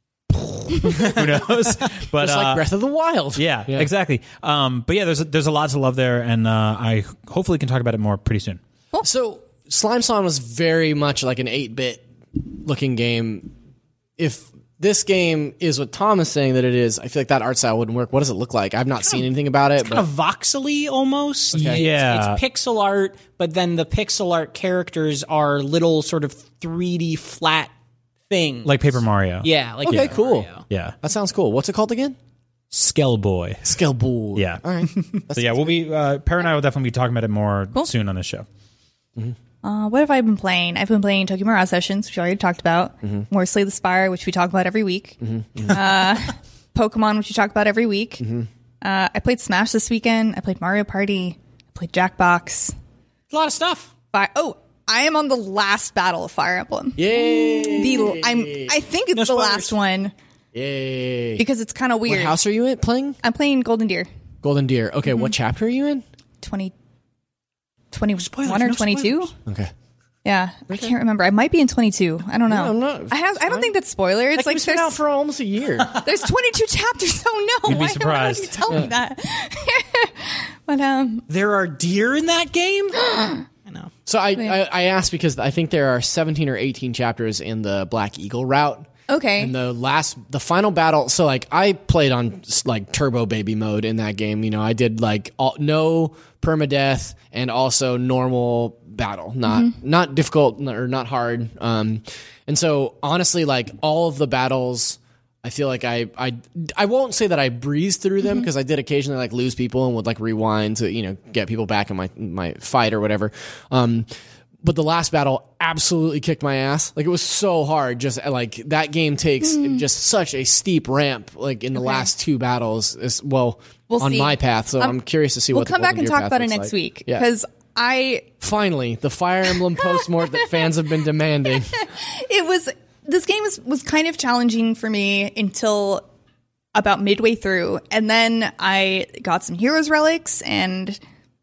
Who knows? But Just uh, like Breath of the Wild. yeah, exactly. Um, but yeah, there's a, there's a lot to love there, and uh, I hopefully can talk about it more pretty soon. So Slime Song was very much like an eight-bit looking game. If this game is what Tom is saying that it is, I feel like that art style wouldn't work. What does it look like? I've not seen anything about it. kind of voxely almost. It's- Yeah. It's, pixel art, but then the pixel art characters are little sort of three D flat things. Like Paper Mario. Yeah, like Okay, Paper cool. Mario. Yeah. That sounds cool. What's it called again? Skellboy. Skellboy. Yeah. All right. So yeah, we'll be. Uh, Per and I will definitely be talking about it more Cool. soon on this show. Uh, what have I been playing? I've been playing Tokyo Mirage Sessions, which we already talked about. Mm-hmm. More Slay the Spire, which we talk about every week. Uh, Pokemon, which we talk about every week. Mm-hmm. Uh, I played Smash this weekend. I played Mario Party. I played Jackbox. A lot of stuff. Fi- oh, I am on the last battle of Fire Emblem. Yay. The I'm. I think it's No the spoilers. last one Yay. because it's kind of What weird. house are you in playing? I'm playing Golden Deer. Golden Deer. Okay, what chapter are you in? twenty, twenty-one Spoilers, or no twenty-two. spoilers. Okay. Yeah, I can't remember. I might be in twenty-two. I don't know. I'm not- I have. I don't think that's spoiler. It's Like, like it's been there's, out for almost a year. there's twenty-two chapters. Oh no! You'd be Why, why would you surprised. tell me that? But um, There are deer in that game? I know. So I, I I asked because I think there are seventeen or eighteen chapters in the Black Eagle route. okay. And the last, the final battle. So like, I played on like turbo baby mode in that game. You know, I did like all, no permadeath and also normal battle, not not difficult or not hard. Um, and so honestly, like all of the battles, I feel like I I I won't say that I breezed through them because I did occasionally like lose people and would like rewind to, you know, get people back in my my fight or whatever. Um, But the last battle absolutely kicked my ass. Like it was so hard. Just like that game takes just such a steep ramp. Like in the Okay. last two battles, as well, We'll on see. my path. So Um, I'm curious to see we'll what the come back Golden and Deer talk path about it looks next like. week Yeah. because I Finally, the Fire Emblem post-mort that fans have been demanding. it was this game was was kind of challenging for me until about midway through, and then I got some heroes relics and.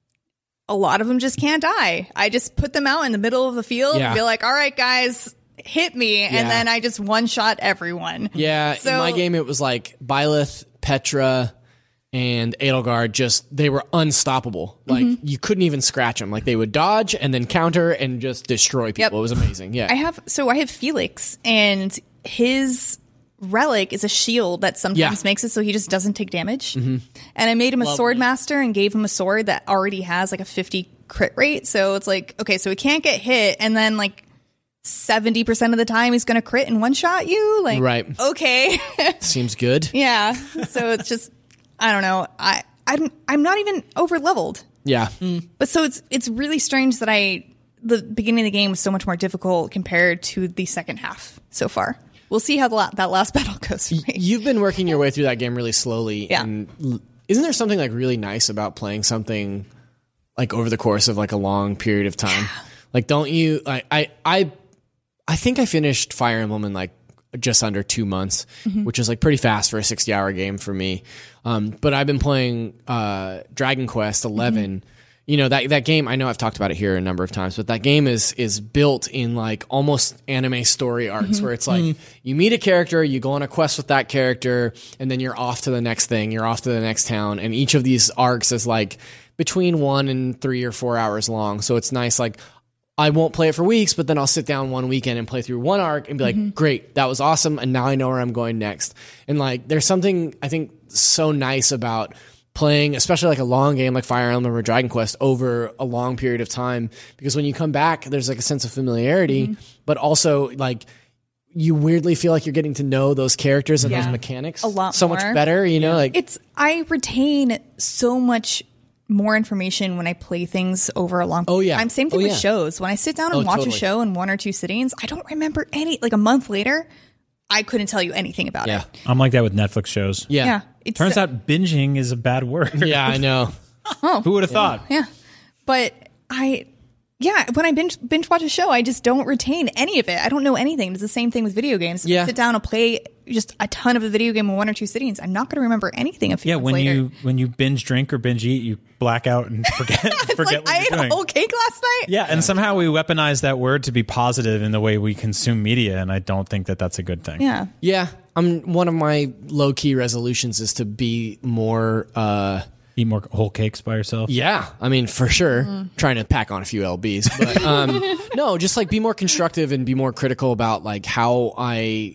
A lot of them just can't die. I just put them out in the middle of the field Yeah. and be like, all right, guys, hit me. Yeah. And then I just one-shot everyone. Yeah, So- in my game it was like Byleth, Petra, and Edelgard. Just they were unstoppable. Like Mm-hmm. you couldn't even scratch them. Like they would dodge and then counter and just destroy people. Yep. It was amazing. Yeah, I have, so I have Felix, and his relic is a shield that sometimes Yeah. makes it so he just doesn't take damage. And I made him a sword master and gave him a sword that already has like a fifty crit rate. So it's like, okay, so he can't get hit, and then like seventy percent of the time he's going to crit and one shot you. Like, Right. okay. seems good. Yeah. So it's just, I don't know. I, I'm, I'm not even over leveled. Yeah. But so it's it's really strange that I the beginning of the game was so much more difficult compared to the second half so far. We'll see how the la- that last battle goes for me. You've been working your way through that game really slowly. Yeah. And l- isn't there something like really nice about playing something like over the course of like a long period of time? Like, don't you? I, I, I, I think I finished Fire Emblem in like just under two months, which is like pretty fast for a sixty-hour game for me. Um, but I've been playing uh, Dragon Quest eleven. You know, that that game, I know I've talked about it here a number of times, but that game is is built in like almost anime story arcs where it's like you meet a character, you go on a quest with that character, and then you're off to the next thing, you're off to the next town, and each of these arcs is like between one and three or four hours long. So it's nice, like I won't play it for weeks, but then I'll sit down one weekend and play through one arc and be like, great, that was awesome, and now I know where I'm going next. And like there's something I think so nice about playing, especially like a long game like Fire Emblem or Dragon Quest over a long period of time, because when you come back, there's like a sense of familiarity, Mm-hmm. but also like you weirdly feel like you're getting to know those characters and Yeah. those mechanics A lot so much more. better, you know, like It's I retain so much more information when I play things over a long Oh, yeah. I'm same thing Oh, with yeah. shows. When I sit down and Oh, watch totally. a show in one or two sittings, I don't remember any like a month later, I couldn't tell you anything about yeah, it. I'm like that with Netflix shows. yeah, Yeah. It's Turns out binging is a bad word. yeah, I know. Who would have thought? Yeah. But I, yeah, when I binge, binge watch a show, I just don't retain any of it. I don't know anything. It's the same thing with video games. If Yeah. I sit down and play just a ton of a video game in one or two sittings, I'm not going to remember anything a few Yeah, months when later. you when you binge drink or binge eat, you black out and forget It's forget like, what I you're ate doing. a whole cake last night? Yeah, and somehow we weaponize that word to be positive in the way we consume media, and I don't think that that's a good thing. Yeah. Yeah, I'm one of my low key resolutions is to be more. uh Eat more whole cakes by yourself. Yeah, I mean, for sure. Mm-hmm. Trying to pack on a few L Bs, but um, no, just like be more constructive and be more critical about like how I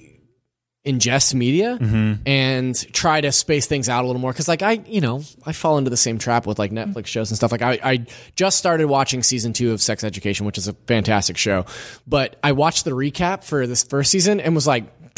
ingest media and try to space things out a little more. Because like I, you know, I fall into the same trap with like Netflix shows and stuff. Like I, I just started watching season two of Sex Education, which is a fantastic show, but I watched the recap for this first season and was like,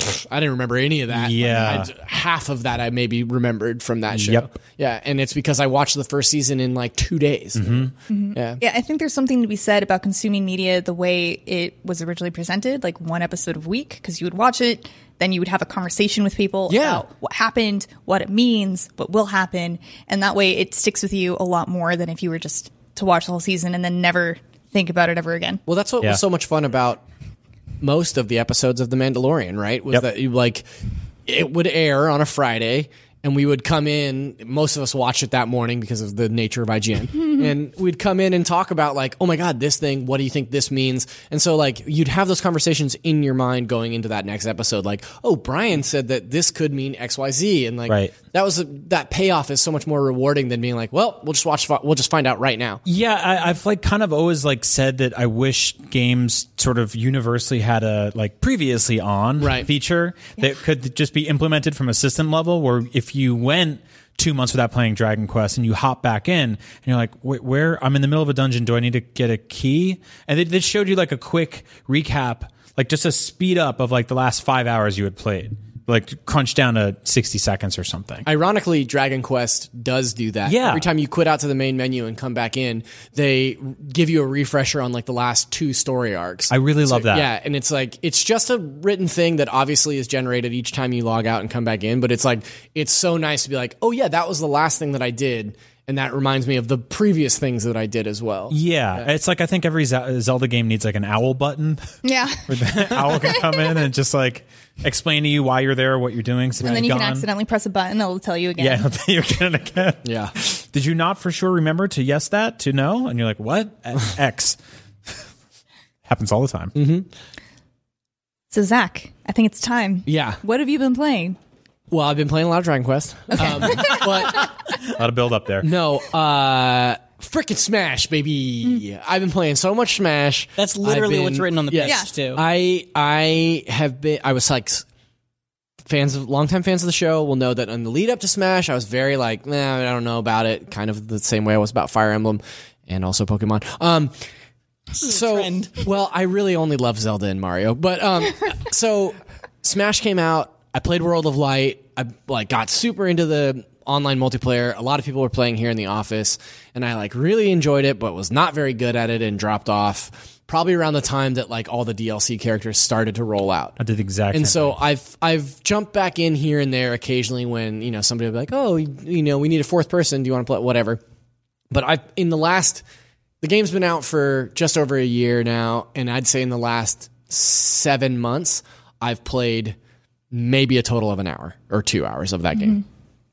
I didn't remember any of that. Yeah. Like, half of that I maybe remembered from that show. Yep. Yeah, and it's because I watched the first season in like two days. Mm-hmm. Yeah. Yeah, I think there's something to be said about consuming media the way it was originally presented, like one episode a week, because you would watch it, then you would have a conversation with people Yeah. about what happened, what it means, what will happen, and that way it sticks with you a lot more than if you were just to watch the whole season and then never think about it ever again. Well, that's what Yeah. was so much fun about most of the episodes of The Mandalorian, right? Was Yep. that you like it would air on a Friday, and we would come in. Most of us watched it that morning because of the nature of I G N, and we'd come in and talk about like, oh my god, this thing. What do you think this means? And so like you'd have those conversations in your mind going into that next episode. Like, oh, Brian said that this could mean X, Y, Z, and like Right. that was a, that payoff is so much more rewarding than being like, well, we'll just watch. We'll just find out right now. Yeah, I, I've like kind of always like said that I wish games sort of universally had a like previously on Right. feature that could just be implemented from a system level, where if you went two months without playing Dragon Quest and you hop back in and you're like, where, where I'm in the middle of a dungeon, do I need to get a key? And they, they showed you like a quick recap, like just a speed up of like the last five hours you had played, like crunched down to sixty seconds or something. Ironically, Dragon Quest does do that. Yeah. Every time you quit out to the main menu and come back in, they give you a refresher on like the last two story arcs. I really love that. Yeah, and it's like it's just a written thing that obviously is generated each time you log out and come back in, but it's like it's so nice to be like, "Oh yeah, that was the last thing that I did." And that reminds me of the previous things that I did as well. Yeah, it's like I think every Ze- Zelda game needs like an owl button. Yeah. Where the owl can come in and just like explain to you why you're there, what you're doing. So And then you gone. can accidentally press a button, it'll tell you again. Yeah, he'll tell you again and again. Yeah. Did you not for sure remember to yes that, to no? And you're like, what? X. Happens all the time. Mm-hmm. So, Zach, I think it's time. Yeah. What have you been playing? Well, I've been playing a lot of Dragon Quest. Um, but A lot of build up there. no, uh frickin' Smash, baby. I've been playing so much Smash. That's literally I've been- what's written on the yes. page too. I I have been I was like fans of longtime fans of the show will know that in the lead up to Smash, I was very like, nah, I don't know about it. Kind of the same way I was about Fire Emblem and also Pokemon. Um so trend. well, I really only love Zelda and Mario. But um so Smash came out, I played World of Light, I like got super into the online multiplayer. A lot of people were playing here in the office, and I like really enjoyed it, but was not very good at it and dropped off probably around the time that like all the D L C characters started to roll out. I did the exact And same so thing. I've I've jumped back in here and there occasionally when, you know, somebody will be like, "Oh, you know, we need a fourth person. Do you want to play whatever?" But I've in the last the game's been out for just over a year now, and I'd say in the last seven months I've played maybe a total of an hour or two hours of that game.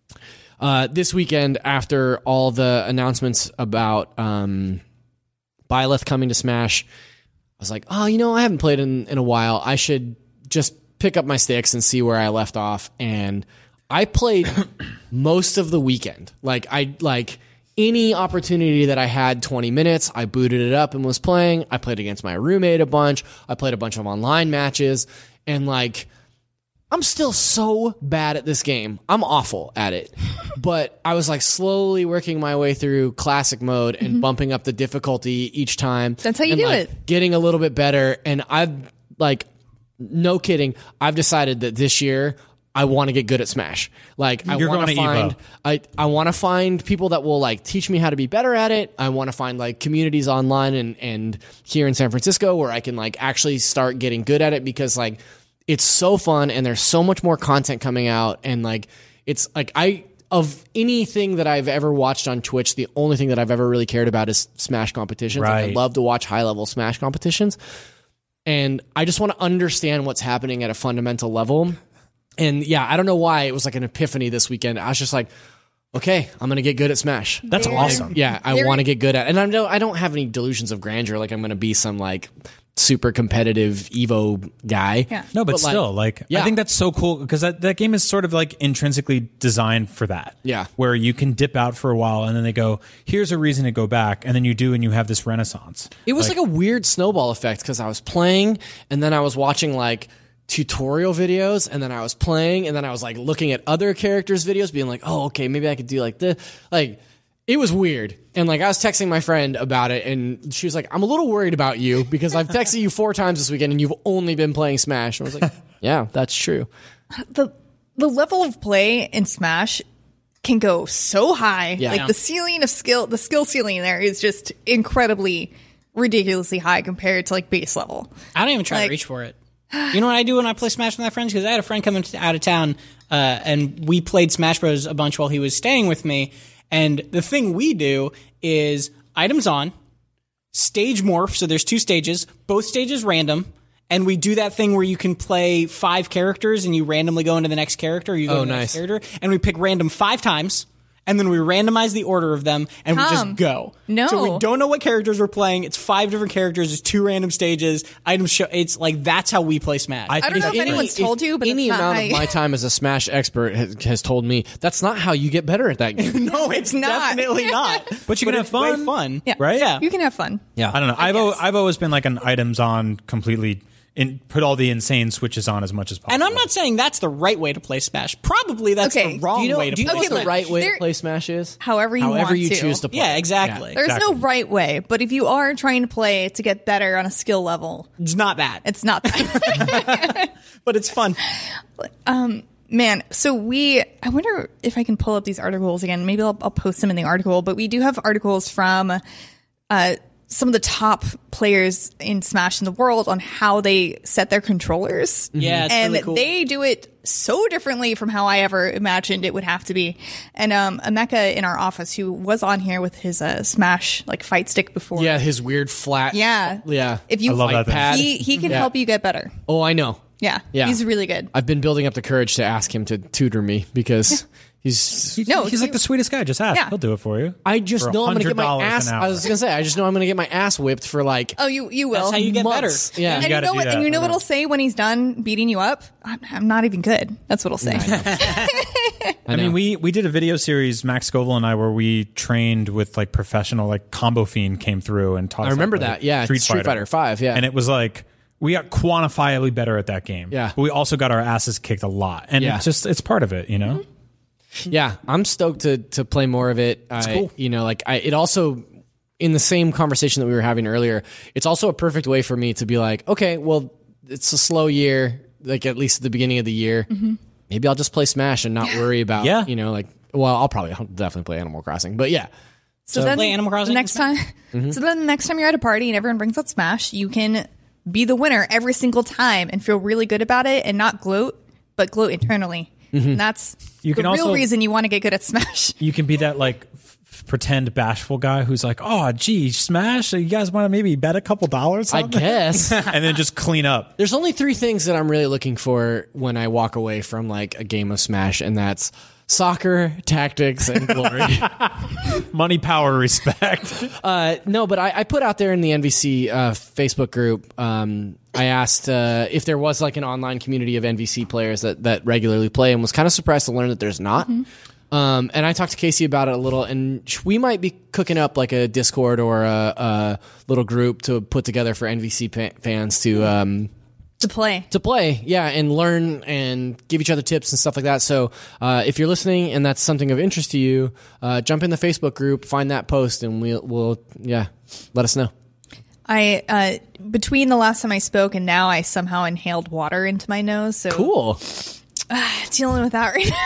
Uh, this weekend, after all the announcements about um, Byleth coming to Smash, I was like, oh, you know, I haven't played in, in a while. I should just pick up my sticks and see where I left off. And I played most of the weekend. Like, I like any opportunity that I had, twenty minutes, I booted it up and was playing. I played against my roommate a bunch. I played a bunch of online matches. And like, I'm still so bad at this game. I'm awful at it. But I was like slowly working my way through classic mode and bumping up the difficulty each time. That's how you and, do like, it. Getting a little bit better. And I've like, no kidding, I've decided that this year I want to get good at Smash. Like I You're want going to to find Evo. I I want to find people that will like teach me how to be better at it. I want to find like communities online and and here in San Francisco where I can like actually start getting good at it, because like it's so fun and there's so much more content coming out, and like it's like I of anything that I've ever watched on Twitch, the only thing that I've ever really cared about is Smash competitions. Like, I Right. love to watch high level Smash competitions. And I just want to understand what's happening at a fundamental level. And yeah, I don't know why it was like an epiphany this weekend. I was just like, okay, I'm going to get good at Smash. That's Very- awesome. Yeah, I Very- want to get good at it. And I don't, I don't have any delusions of grandeur. Like I'm going to be some like super competitive Evo guy. Yeah. No, but, But, like, still, like, yeah. I think that's so cool because that, that game is sort of like intrinsically designed for that. Yeah. Where you can dip out for a while and then they go, here's a reason to go back. And then you do and you have this renaissance. It was like, a weird snowball effect because I was playing and then I was watching like tutorial videos and then I was playing and then I was like looking at other characters' videos being like, oh, okay, maybe I could do like this. Like, It was weird. And like I was texting my friend about it and she was like, I'm a little worried about you because I've texted you four times this weekend and you've only been playing Smash. And I was like, yeah, that's true. The the level of play in Smash can go so high. Yeah. Like Yeah. the ceiling of skill, the skill ceiling there is just incredibly, ridiculously high compared to like base level. I don't even try Like- to reach for it. You know what I do when I play Smash with my friends? Because I had a friend coming t- out of town, uh, and we played Smash Bros. A bunch while he was staying with me. And the thing we do is items on, stage morph. So there's two stages, both stages random. And we do that thing where you can play five characters and you randomly go into the next character. Or you go Oh, to the nice. next character. And we pick random five times. And then we randomize the order of them, and we Tom, just go. no. So we don't know what characters we're playing. It's five different characters. It's two random stages. Items show. It's like that's how we play Smash. I don't know if Any- anyone's told you, but any it's not amount how of you- my time as a Smash expert has, has told me that's not how you get better at that game. no, it's not. definitely not. But you can have it's way fun. fun. Yeah. Right? Yeah. You can have fun. I don't know. I've, al- guess. I've always been like an items on completely, in, put all the insane switches on as much as possible. And I'm not saying that's the right way to play Smash. Probably that's Okay. the wrong Do you know, way to do you play know what Smash. the right way There- to play Smash is? However you However want you to. choose to play. Yeah, exactly. There's Exactly. no right way, but if you are trying to play to get better on a skill level, It's not that, it's not that. but it's fun. Man, so we, I wonder if I can pull up these articles again. Maybe I'll, I'll post them in the article, but we do have articles from uh, some of the top players in Smash in the world on how they set their controllers. Yeah, it's and really cool. they do it so differently from how I ever imagined it would have to be. And um, Emeka in our office, who was on here with his uh, Smash like fight stick before. Yeah, his weird flat. Yeah. Yeah. If you, I love that thing. Pad. he, he can Yeah. help you get better. Oh, I know. Yeah. Yeah. He's really good. I've been building up the courage to ask him to tutor me because he's. He's, No, he's like you- the sweetest guy. Just ask. Yeah. He'll do it for you. I just For know I'm going to get my one hundred dollars ass. an I was hour. going to say, I just know I'm going to get my ass whipped for like. Oh, you, you will. That's how you get months. better. Yeah. And you, gotta know do what? that. And you know I what know. he'll say when he's done beating you up? I'm, I'm not even good. That's what he'll say. I mean, we we did a video series, Max Scoville and I, where we trained with like professional, like Combo Fiend came through and taught. us I remember how to play that. Yeah, Street, Street Fighter five, yeah. and it was like we got quantifiably better at that game. Yeah. but we also got our asses kicked a lot, and Yeah. it's just it's part of it, you know. Yeah, I'm stoked to to play more of it. I, cool. You know, like I, it also in the same conversation that we were having earlier. It's also a perfect way for me to be like, okay, well, it's a slow year. Like at least at the beginning of the year, maybe I'll just play Smash and not worry about. Yeah. You know, like well, I'll probably I'll definitely play Animal Crossing, but yeah. So, then play Animal Crossing the next time, so then the next time you're at a party and everyone brings out Smash, you can be the winner every single time and feel really good about it and not gloat, but gloat internally. And that's You the can real also- reason you want to get good at Smash. You can be that like f- pretend bashful guy who's like, oh, gee, Smash. You guys want to maybe bet a couple dollars? I on that?" guess. and then just clean up. There's only three things that I'm really looking for when I walk away from like a game of Smash, and that's soccer, tactics, and glory. Money, power, respect. uh, no, but I, I put out there in the N V C uh, Facebook group. Um, I asked uh, if there was like an online community of N V C players that that regularly play, and was kind of surprised to learn that there's not. Um, and I talked to Casey about it a little, and sh- we might be cooking up like a Discord or a, a little group to put together for N V C pa- fans to. Um, To play. to play, yeah, and learn and give each other tips and stuff like that. So uh, if you're listening and that's something of interest to you, uh, jump in the Facebook group, find that post, and we'll, we'll yeah, let us know. I uh, between the last time I spoke and now, I somehow inhaled water into my nose. So Cool. dealing with that right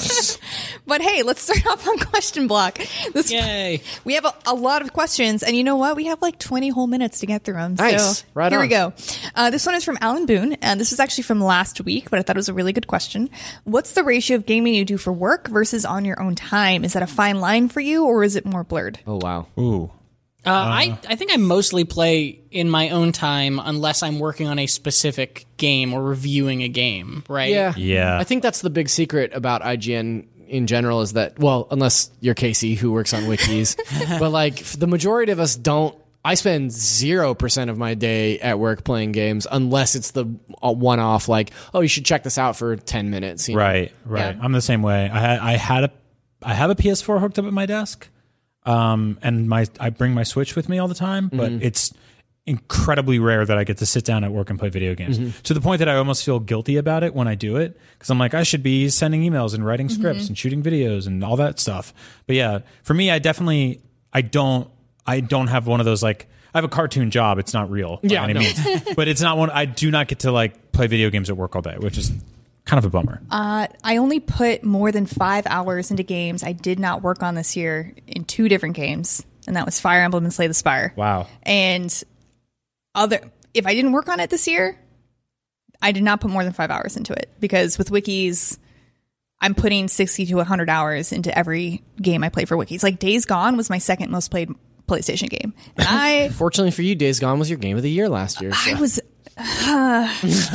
now. But hey, let's start off on question block. This Yay. we have a, a lot of questions, and you know what? We have like twenty whole minutes to get through them. Nice. So Right here we on. go. Uh, this one is from Alan Boone, and this is actually from last week, but I thought it was a really good question. What's the ratio of gaming you do for work versus on your own time? Is that a fine line for you, or is it more blurred? Oh wow. Ooh. Uh, I, I think I mostly play in my own time unless I'm working on a specific game or reviewing a game, right? Yeah. Yeah. I think that's the big secret about I G N in general is that, well, unless you're Casey who works on wikis, but like f- the majority of us don't. I spend zero percent of my day at work playing games unless it's the uh, one off, like, oh, you should check this out for ten minutes. you know? Right, right. Yeah. I'm the same way. I had I had a I have a P S four hooked up at my desk, um, and my I bring my Switch with me all the time. But it's incredibly rare that I get to sit down at work and play video games, mm-hmm. to the point that I almost feel guilty about it when I do it, because I'm like, I should be sending emails and writing mm-hmm. scripts and shooting videos and all that stuff. But yeah, for me, I definitely I don't I don't have one of those, like, I have a cartoon job. It's not real by yeah, any no. means, but it's not one. I do not get to like play video games at work all day, which is kind of a bummer. Uh, I only put more than five hours into games I did not work on this year in two different games, and that was Fire Emblem and Slay the Spire. Wow. And other, if I didn't work on it this year, I did not put more than five hours into it, because with wikis, I'm putting sixty to one hundred hours into every game I play for wikis. Like Days Gone was my second most played PlayStation game. And I Fortunately for you, Days Gone was your game of the year last year. So. I was uh,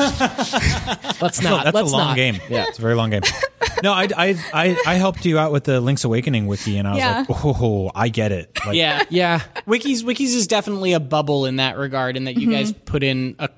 let's not. That's let's a long not. game. Yeah, it's a very long game. No, I, I, I, I helped you out with the Link's Awakening wiki, and I was Yeah. like, oh, I get it. Like, Yeah. Yeah. Wikis Wikis is definitely a bubble in that regard, in that you guys put in a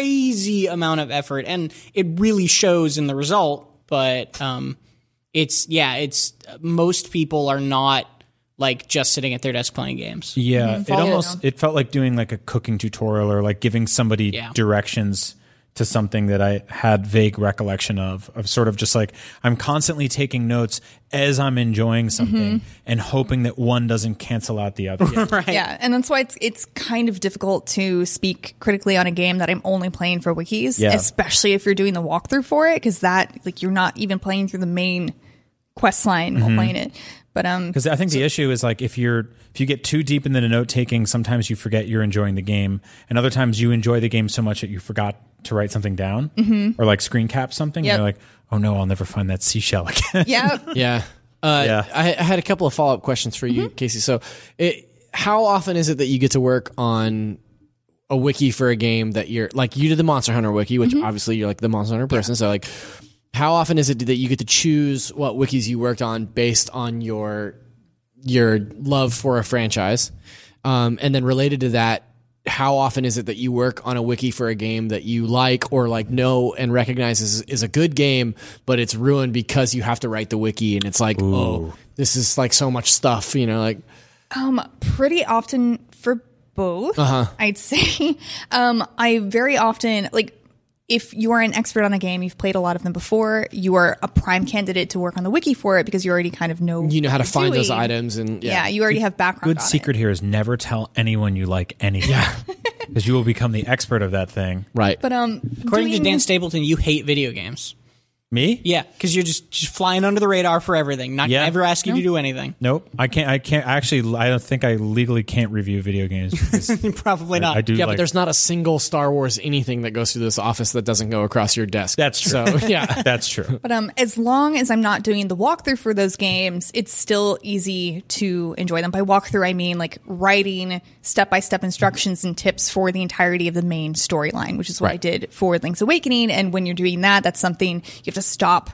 crazy amount of effort, and it really shows in the result. But um, it's yeah, it's most people are not like just sitting at their desk playing games. Yeah, it Follow almost down. it felt like doing like a cooking tutorial, or like giving somebody Yeah. directions to something that I had vague recollection of, of sort of just like, I'm constantly taking notes as I'm enjoying something and hoping that one doesn't cancel out the other. Right. yeah, and that's why it's it's kind of difficult to speak critically on a game that I'm only playing for wikis, Yeah. especially if you're doing the walkthrough for it, because that, like, you're not even playing through the main quest line while playing it. But um, Because I think the issue is like, if you're if you get too deep into the note taking, sometimes you forget you're enjoying the game, and other times you enjoy the game so much that you forgot to write something down or like screen cap something. Yep. And you're like, oh no, I'll never find that seashell again. yeah, Yeah. Uh, Yeah. I, I had a couple of follow up questions for you, Casey. So, it, how often is it that you get to work on a wiki for a game that you're like, you did the Monster Hunter wiki, which obviously you're like the Monster Hunter person. So, like, how often is it that you get to choose what wikis you worked on based on your your love for a franchise? Um, and then related to that, how often is it that you work on a wiki for a game that you like or like know and recognize is, is a good game, but it's ruined because you have to write the wiki, and it's like, oh, this is like so much stuff, you know, like um, pretty often for both. Uh-huh. I'd say. Um, I very often, like, if you are an expert on a game, you've played a lot of them before, you are a prime candidate to work on the wiki for it, because you already kind of know you know how to what find you're those doing. items, and Yeah, yeah, you already have background. Good on secret it. here is never tell anyone you like anything. Yeah. Because you will become the expert of that thing. right. But um, According doing, to Dan Stapleton, you hate video games. Me? Yeah, because you're just, just flying under the radar for everything. Not Yeah. gonna ever ask you to do anything. Nope. I can't. I can't. Actually, I don't think I legally can't review video games. because Probably not. I do. Yeah, like, but there's not a single Star Wars anything that goes through this office that doesn't go across your desk. That's true. So yeah, That's true. But um, as long as I'm not doing the walkthrough for those games, it's still easy to enjoy them. By walkthrough, I mean like writing step-by-step instructions and tips for the entirety of the main storyline, which is what I did for Link's Awakening. And when you're doing that, that's something you have to stop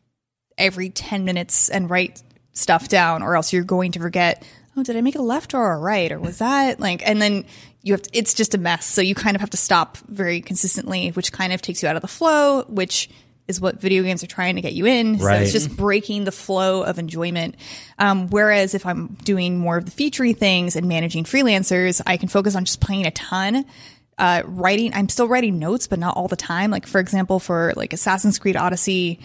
every ten minutes and write stuff down, or else you're going to forget, oh, did I make a left or a right, or was that like, and then you have to, it's just a mess. So you kind of have to stop very consistently, which kind of takes you out of the flow, which is what video games are trying to get you in. So Right. it's just breaking the flow of enjoyment. Um, whereas if I'm doing more of the featurey things and managing freelancers, I can focus on just playing a ton. Uh, writing, I'm still writing notes, but not all the time. Like, for example, for like Assassin's Creed Odyssey,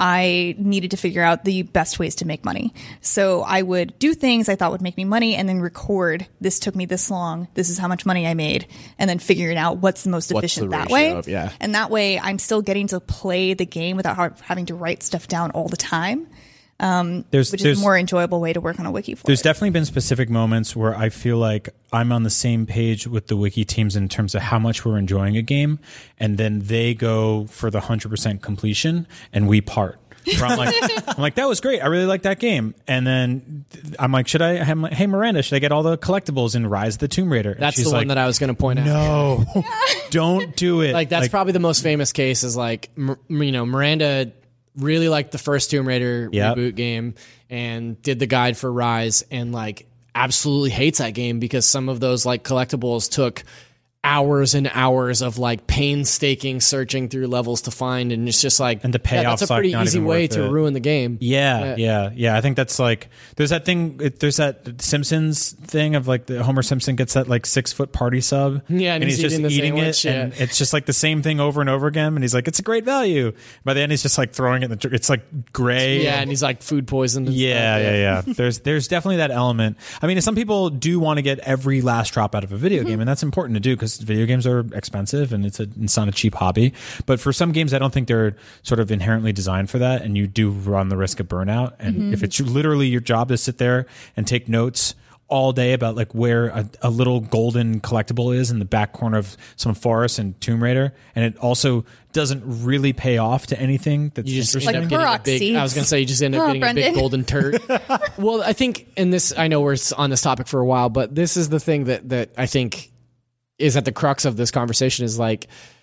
I needed to figure out the best ways to make money. So I would do things I thought would make me money and then record, this took me this long, this is how much money I made, and then figuring out what's the most What's efficient the that ratio way. of- yeah. And that way I'm still getting to play the game without ha- having to write stuff down all the time, There's which there's is a more enjoyable way to work on a wiki for there's it. definitely been specific moments where I feel like I'm on the same page with the wiki teams in terms of how much we're enjoying a game, and then they go for the one hundred percent completion and we part. Where I'm like, I'm like, that was great. I really like that game. And then I'm like, should I, I'm like, hey, Miranda, should I get all the collectibles in Rise of the Tomb Raider? And that's she's the like, one that I was going to point out. no, don't do it. Like that's probably the most famous case is like M- you know Miranda really liked the first Tomb Raider Yep. reboot game and did the guide for Rise, and like absolutely hates that game because some of those like collectibles took hours and hours of like painstaking searching through levels to find, and it's just like And the yeah, payoff's, that's a like, pretty not easy even way worth to it. ruin the game. Yeah, yeah, yeah. I think that's like there's that thing. it- There's that Simpsons thing of like the Homer Simpson gets that like six foot party sub. Yeah, and and he's he's, just eating the eating sandwich, it, yeah. and it's just like the same thing over and over again. And he's like, "It's a great value." By the end, he's just like throwing it in the. tr- It's like gray. Yeah, and he's like food poisoned. And Yeah, stuff. yeah, yeah. There's there's definitely that element. I mean, some people do want to get every last drop out of a video game, and that's important to do because video games are expensive and it's a it's not a cheap hobby. But for some games, I don't think they're sort of inherently designed for that, and you do run the risk of burnout. And if it's literally your job to sit there and take notes all day about like where a, a little golden collectible is in the back corner of some forest in Tomb Raider, and it also doesn't really pay off to anything that's You just interesting. end Like up getting a Korok big. I was seeds. gonna say you just end up Oh, getting a big Brendan. golden turd. Well, I think, and this I know we're on this topic for a while, but this is the thing that that I think is at the crux of this conversation is like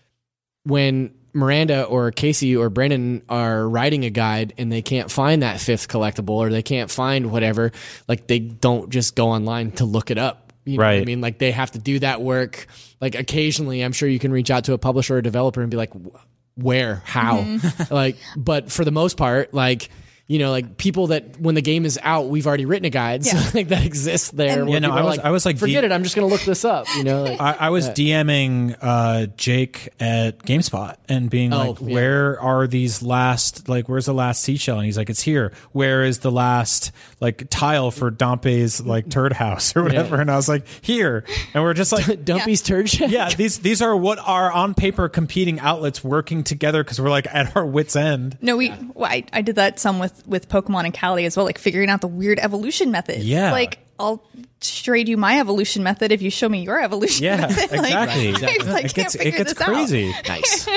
when Miranda or Casey or Brendan are writing a guide and they can't find that fifth collectible or they can't find whatever, like they don't just go online to look it up. You know what I Right. mean? Like they have to do that work. Like occasionally, I'm sure you can reach out to a publisher or developer and be like, where, how? Like, but for the most part, like, you know, like people that when the game is out, we've already written a guide, so Yeah. like that exists there. And- where Yeah, no, people I are was- I was, like, forget deep- it. I'm just gonna look this up. You know, like, I, I was DMing uh, Jake at GameSpot and being Oh, like, yeah. "Where are these last? Like, where's the last seashell?" And he's like, "It's here." Where is the last like tile for Dompe's like turd house or whatever? And I was like, "Here." And we're just like, Dumpy's turd shack. "Yeah, these these are what are on paper competing outlets working together because we're like at our wits end." No, we. Well, I, I did that some with with Pokemon and Cali as well, like figuring out the weird evolution methods. Yeah. like I'll trade you my evolution method if you show me your evolution Yeah, method. exactly. Like, I It can't gets it figure gets this crazy. out. Nice.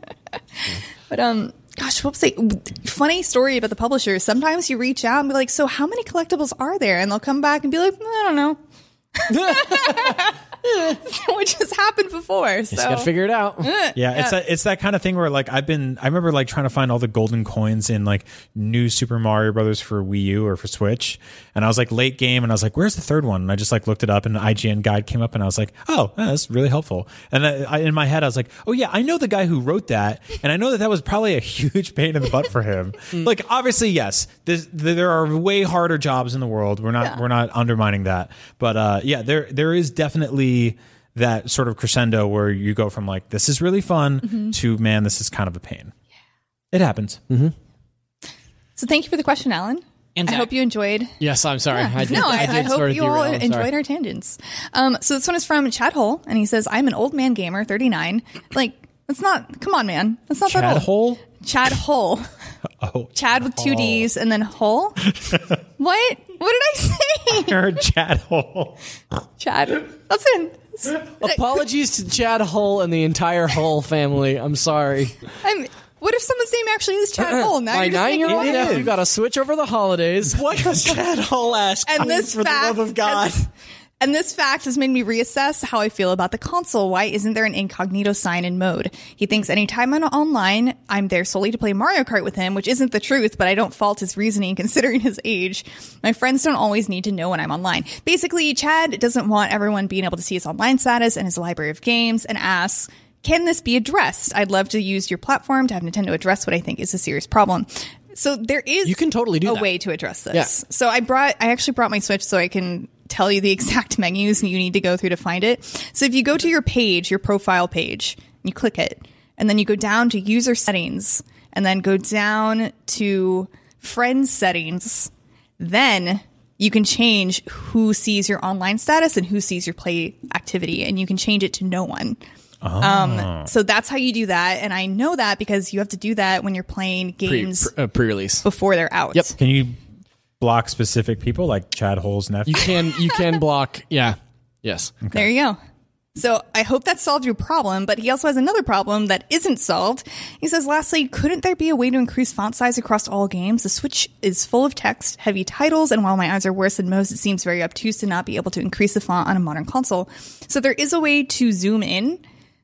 But um, gosh, what was I? Funny story about the publishers. Sometimes you reach out and be like, "So, how many collectibles are there?" And they'll come back and be like, "I don't know." Which has happened before. So Just gotta figure it out. Yeah, it's that it's that kind of thing where like I've been I remember like trying to find all the golden coins in like new Super Mario Brothers for Wii U or for Switch, and I was like late game and I was like, where's the third one? And I just like looked it up and an I G N guide came up and I was like, oh, yeah, that's really helpful. And I, I, in my head I was like, oh yeah, I know the guy who wrote that, and I know that that was probably a huge pain in the butt for him. Like obviously yes, this, there are way harder jobs in the world. We're not Yeah. we're not undermining that, but uh, yeah, there there is definitely that sort of crescendo where you go from like this is really fun Mm-hmm. to man, this is kind of a pain. It happens. So thank you for the question, Alan. And I Zach. hope you enjoyed. Yes, I'm sorry. I did, No, I, I I, did hope sort of you all derail. I'm enjoyed sorry. our tangents. Um, so this one is from Chad Hole, and he says, "I'm an old man gamer, thirty-nine. Like, that's not. Come on, man. That's not that Chad old." hole? Chad Hole. Oh, Chad with two D's and then Hole. What? What did I say? I heard Chad hole. Chad. Listen. Apologies to Chad Hull and the entire Hull family. I'm sorry. I'm. What if someone's name actually is Chad Hole? Now My you're just making nine-year-old fun of nephew me. got to switch over the holidays. What does Chad Hull ask? And this for fact, the love of God. has- and this fact has made me reassess how I feel about the console. Why isn't there an incognito sign in mode? He thinks anytime I'm online, I'm there solely to play Mario Kart with him, which isn't the truth, but I don't fault his reasoning considering his age. My friends don't always need to know when I'm online. Basically, Chad doesn't want everyone being able to see his online status and his library of games and asks, can this be addressed? I'd love to use your platform to have Nintendo address what I think is a serious problem. So there is You can totally do a that. way to address this. Yeah. So I brought, I actually brought my Switch so I can tell you the exact menus you need to go through to find it. So if you go to your page, your profile page, and you click it, and then you go down to user settings, and then go down to friends settings, then you can change who sees your online status and who sees your play activity, and you can change it to no one. Um, so that's how you do that. And I know that because you have to do that when you're playing Pre, games pre, uh, pre-release. before they're out. Yep. Can you block specific people like Chad Hole's nephew? You can you can block. Yeah. Yes. There you go. So I hope that solved your problem, but he also has another problem that isn't solved. He says, lastly, couldn't there be a way to increase font size across all games? The Switch is full of text, heavy titles, and while my eyes are worse than most, it seems very obtuse to not be able to increase the font on a modern console. So there is a way to zoom in,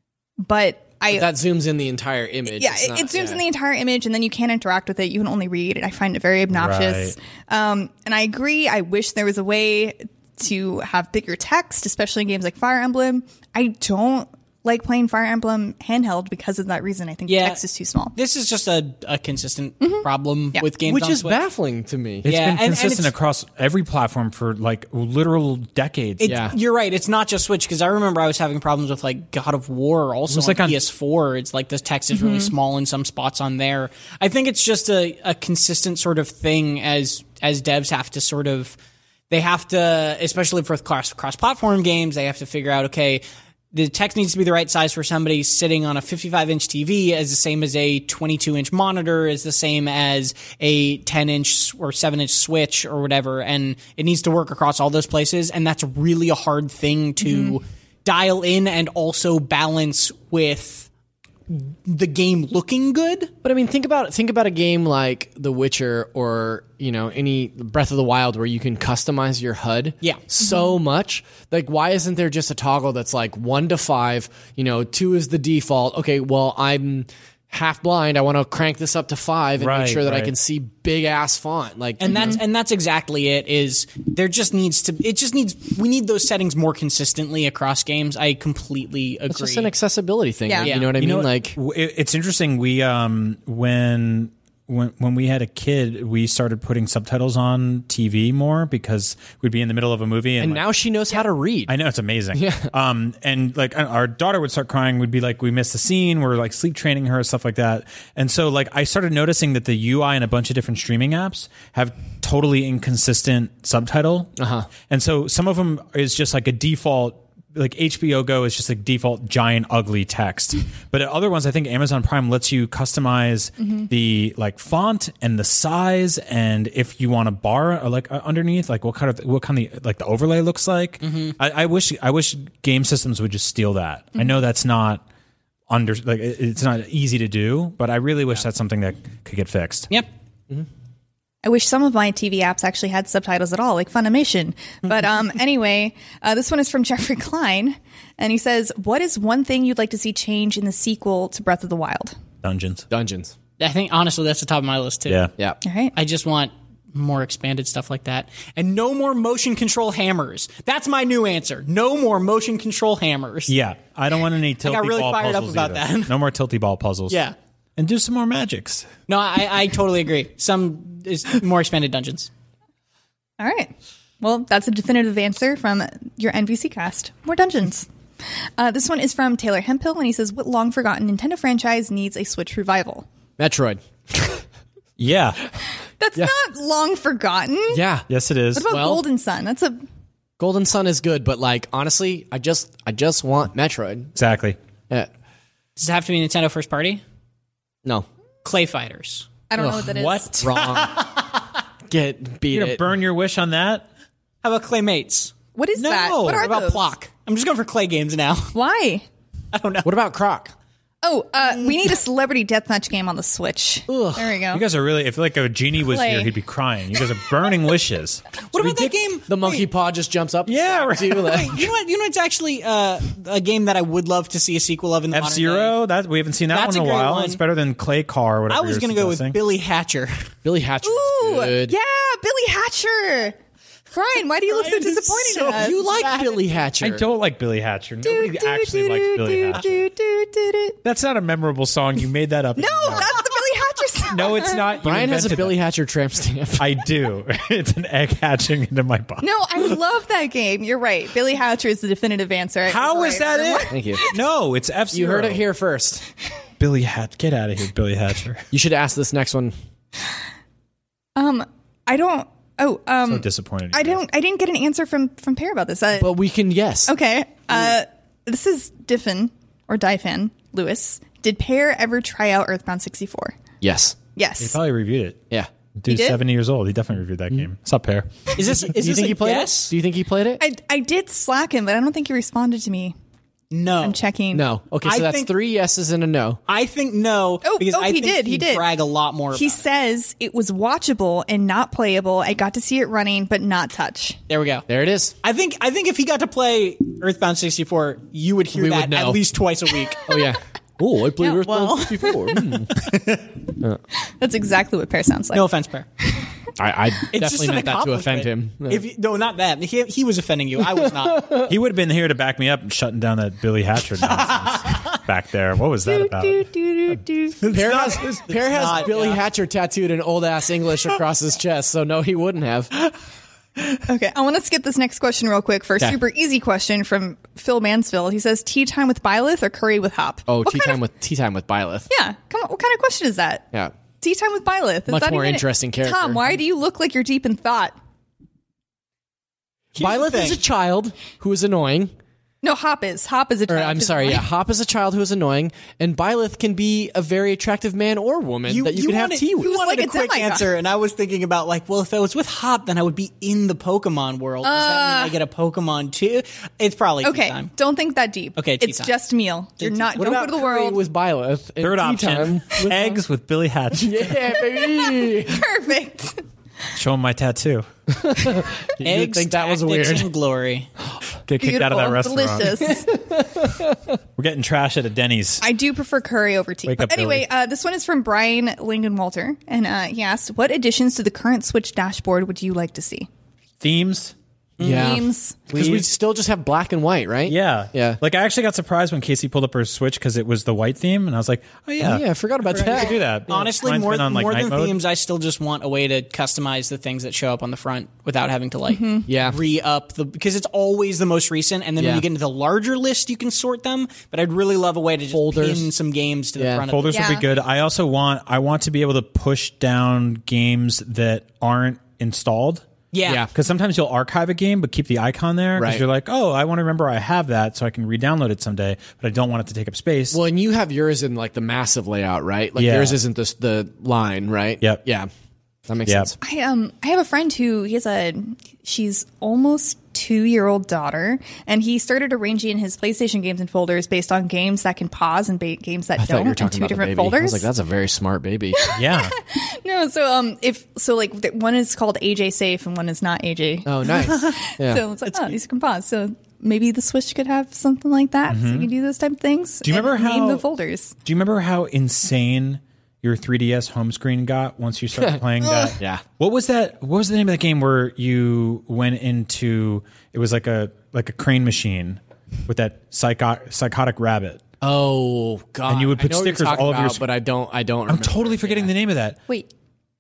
but I... That zooms in the entire image. yeah, It's it, not- it zooms yeah. in the entire image, and then you can't interact with it. You can only read it. I find it very obnoxious. Um, and I agree. I wish there was a way to have bigger text, especially in games like Fire Emblem. I don't like playing Fire Emblem handheld because of that reason. I think Yeah. the text is too small. This is just a, a consistent problem Yeah. with games Which on is Switch. baffling to me. It's Yeah, been and- and consistent it's- across every platform for like literal decades. It, Yeah. You're right. It's not just Switch, because I remember I was having problems with like God of War also was on like on- P S four. It's like the text is really small in some spots on there. I think it's just a, a consistent sort of thing as as devs have to sort of they have to, especially for cross cross platform games, they have to figure out, okay, the text needs to be the right size for somebody sitting on a fifty-five inch T V, as the same as a twenty-two inch monitor, is the same as a ten inch or seven inch Switch or whatever. And it needs to work across all those places. And that's really a hard thing to dial in and also balance with the game looking good. But I mean, think about think about a game like The Witcher or you know any Breath of the Wild where you can customize your H U D. Yeah. so much. Like, why isn't there just a toggle that's like one to five? You know, two is the default. Okay, well, I'm half blind. I want to crank this up to five and Right, make sure that I right. can see big ass font. Like, And that's and that's exactly it. Is there just needs to it just needs we need those settings more consistently across games. I completely agree. it's just an accessibility thing. Yeah. Like, Yeah. you know what I You mean? know, like, w- it- it's interesting. We um when when when we had a kid, we started putting subtitles on T V more because we'd be in the middle of a movie and, and like, now she knows how to read. I know, it's amazing. Yeah. Um, and like our daughter would start crying. We'd be like, we missed the scene. We're like sleep training her, stuff like that. And so like I started noticing that the U I in a bunch of different streaming apps have totally inconsistent subtitle. Uh-huh. And so some of them is just like a default. Like H B O Go is just like default giant ugly text, but other ones I think Amazon Prime lets you customize the like font and the size, and if you want a bar or like uh, underneath, like what kind of what kind of like the overlay looks like. I, I wish I wish game systems would just steal that. I know that's not under like it- it's not easy to do, but I really wish that's something that could get fixed. Yep. I wish some of my T V apps actually had subtitles at all, like Funimation. But um, anyway, uh, this one is from Jeffrey Klein, and he says, "What is one thing you'd like to see change in the sequel to Breath of the Wild?" Dungeons. Dungeons. I think honestly that's the top of my list too. Yeah. Yeah. All right. I just want more expanded stuff like that. And no more motion control hammers. That's my new answer. No more motion control hammers. Yeah, I don't want any tilty got really ball fired up puzzles about either. that. No more tilty ball puzzles. Yeah. And do some more magics. No, I, I totally agree. Some is more expanded dungeons. All right. Well, that's a definitive answer from your N V C cast. More dungeons. Uh, this one is from Taylor Hemphill, and he says, "What long-forgotten Nintendo franchise needs a Switch revival?" Metroid. Yeah. That's not long forgotten. Yeah. Yes, it is. What about Well- Golden Sun? That's a Golden Sun is good, but like honestly, I just I just want Metroid. Exactly. Yeah. Does it have to be Nintendo first party? No. Clay Fighters. I don't know what that is. What? Wrong. Get beat You're gonna it. burn your wish on that? How about Claymates? What is No. that? What What are What about those? Plock? I'm just going for Clay games now. Why? I don't know. What about Croc? Oh, uh, we need a celebrity deathmatch game on the Switch. There we go. You guys are really, if like a genie was Play. here, he'd be crying. You guys are burning wishes. What about that game? The monkey paw just jumps up. Yeah, right. To, like, You know what? You know it's actually uh, a game that I would love to see a sequel of in the F modern Zero, that we haven't seen that That's one in a a great while. one. It's better than Clay Car or day. whatever. I was going to go with Billy Hatcher. Billy Hatcher. Ooh, Good. yeah, Billy Hatcher. Brian, why do you look so disappointed in us? You like Billy Hatcher. I don't like Billy Hatcher. Nobody Do, do, actually do, likes do, Billy do, Hatcher. do, do, do, do. That's not a memorable song. You made that up. No, that's the Billy Hatcher song. No, it's not. You Brian has a invented Billy that. Hatcher tramp stamp. I do. It's an egg hatching into my body. No, I love that game. You're right. Billy Hatcher is the definitive answer. How You're is right. that it? Thank you. No, it's F Zero. You heard it here first. Billy Hatch. Get out of here, Billy Hatcher. You should ask this next one. Um, I don't. Oh, um, So disappointed. I don't. I didn't get an answer from from Pear about this. Uh, But we can guess. okay. Uh, this is Diffin or Dyfan Lewis. Did Pear ever try out Earthbound sixty-four? Yes. He Yes. probably reviewed it. Yeah. Dude's did? seventy years old. He definitely reviewed that game. What's up, Pear? Is this is Do you this think a he played guess? it? Do you think he played it? I I did slack him, but I don't think he responded to me. No. I'm checking. No. Okay, so I that's think- three yeses and a no. I think no. Oh, because oh, I he think did, he he'd did. brag a lot more. He about it. says it was watchable and not playable. I got to see it running, but not touch. There we go. There it is. I think I think if he got to play Earthbound sixty-four, you would hear We would that at know. least twice a week. Oh yeah. Oh, I played Yeah, Earthbound well. sixty-four. Hmm. That's exactly what Pear sounds like. No offense, Pear. I, I It's just definitely an meant that to offend him. accomplishment. If you, no, not that. He, he was offending you. I was not. He would have been here to back me up and shutting down that Billy Hatcher nonsense back there. What was that about? Do, do, do, do. Pear has, Pear has not, Billy yeah. Hatcher tattooed in old ass English across his chest, so no, he wouldn't have. Okay, I want to skip this next question real quick for a Okay. super easy question from Phil Mansfield. He says, tea time with Byleth or curry with hop? Oh, What tea kind time of- with tea time with Byleth. Yeah, come on. What kind of question is that? Yeah. Tea time with Byleth. Is Much that more even- interesting character. Tom, why do you look like you're deep in thought? Here's the Byleth is thing. a child who is annoying. No, Hop is. Hop is a Or, child. I'm who's sorry, yeah. annoying. Hop is a child who is annoying, and Byleth can be a very attractive man or woman that you, can have wanted, tea with. You was wanted like a a quick demigod. answer, and I was thinking about like, well, if I was with Hop, then I would be in the Pokemon world. Does that mean I get a Pokemon too? It's probably tea Okay, time. don't think that deep. Okay, tea it's time. just meal. You're not. What Don't about go to the curry world. with Byleth? and Third tea option: time with- eggs with Billy Hatcher. Yeah, baby. Perfect. Show him my tattoo. Eggs, think that was tactics, weird. and glory. Get kicked out of that restaurant. Delicious. We're getting trash at a Denny's. I do prefer curry over tea. Wake But up, anyway, Billy. uh, this one is from Brian Lincoln Walter, and uh, he asked, "What additions to the current Switch dashboard would you like to see?" Themes. Yeah. Themes. Because we Please. still just have black and white, right? Yeah. Yeah. Like, I actually got surprised when Casey pulled up her Switch because it was the white theme, and I was like, oh, yeah. Oh, yeah, I forgot about I that. could do that. Honestly, Mine's more, been on, like, more night than mode. themes, I still just want a way to customize the things that show up on the front without having to like Yeah. re-up the because it's always the most recent, and then Yeah. when you get into the larger list, you can sort them. But I'd really love a way to just Folders. pin some games to the Yeah. front Folders of Yeah. would be good. I also want I want to be able to push down games that aren't installed. it. Yeah. Yeah. Because sometimes you'll archive a game but keep the icon there because Right. you're like, oh, I want to remember I have that so I can re-download it someday, but I don't want it to take up space. Well, and you have yours in like the massive layout, right? Like Yeah. yours isn't the the line, right? Yep. Yeah. That makes Yep. sense. I um I have a friend who he has a she's almost two year old daughter, and he started arranging his PlayStation games and folders based on games that can pause and ba- games that I thought don't you were in talking two about the different baby. folders. I was like, that's a very smart baby. yeah. No, so um if so like th- one is called A J Safe and one is not A J. Oh, nice. Yeah. So it's like oh these can pause. So maybe the Switch could have something like that, so you can do those type of things. Do you remember and name how- the folders? Do you remember how insane your three D S home screen got once you started playing that? Yeah. What was that? What was the name of that game where you went into? It was like a like a crane machine with that psycho, psychotic rabbit. Oh God! And you would put I know what you're stickers talking all over your about, sc- but I don't. I don't. I'm remember. totally forgetting the name of that. Wait,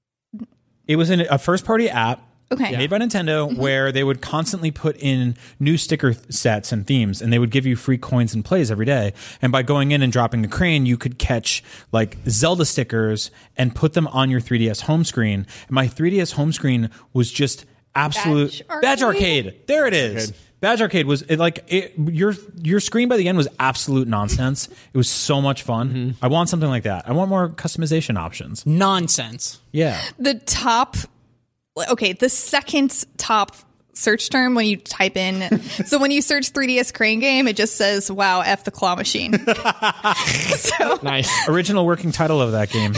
It was in a first party app. okay. Made by Nintendo, where they would constantly put in new sticker th- sets and themes, and they would give you free coins and plays every day. And by going in and dropping the crane, you could catch like Zelda stickers and put them on your three D S home screen. And my three D S home screen was just absolute Badge Badge Arcade? Arcade. There it is. Badge Arcade was it, like it, your your screen by the end was absolute nonsense. It was so much fun. I want something like that. I want more customization options. Nonsense. Yeah. The top okay the second top search term when you type in so when you search three D S crane game it just says wow F the claw machine. So Nice. Original working title of that game.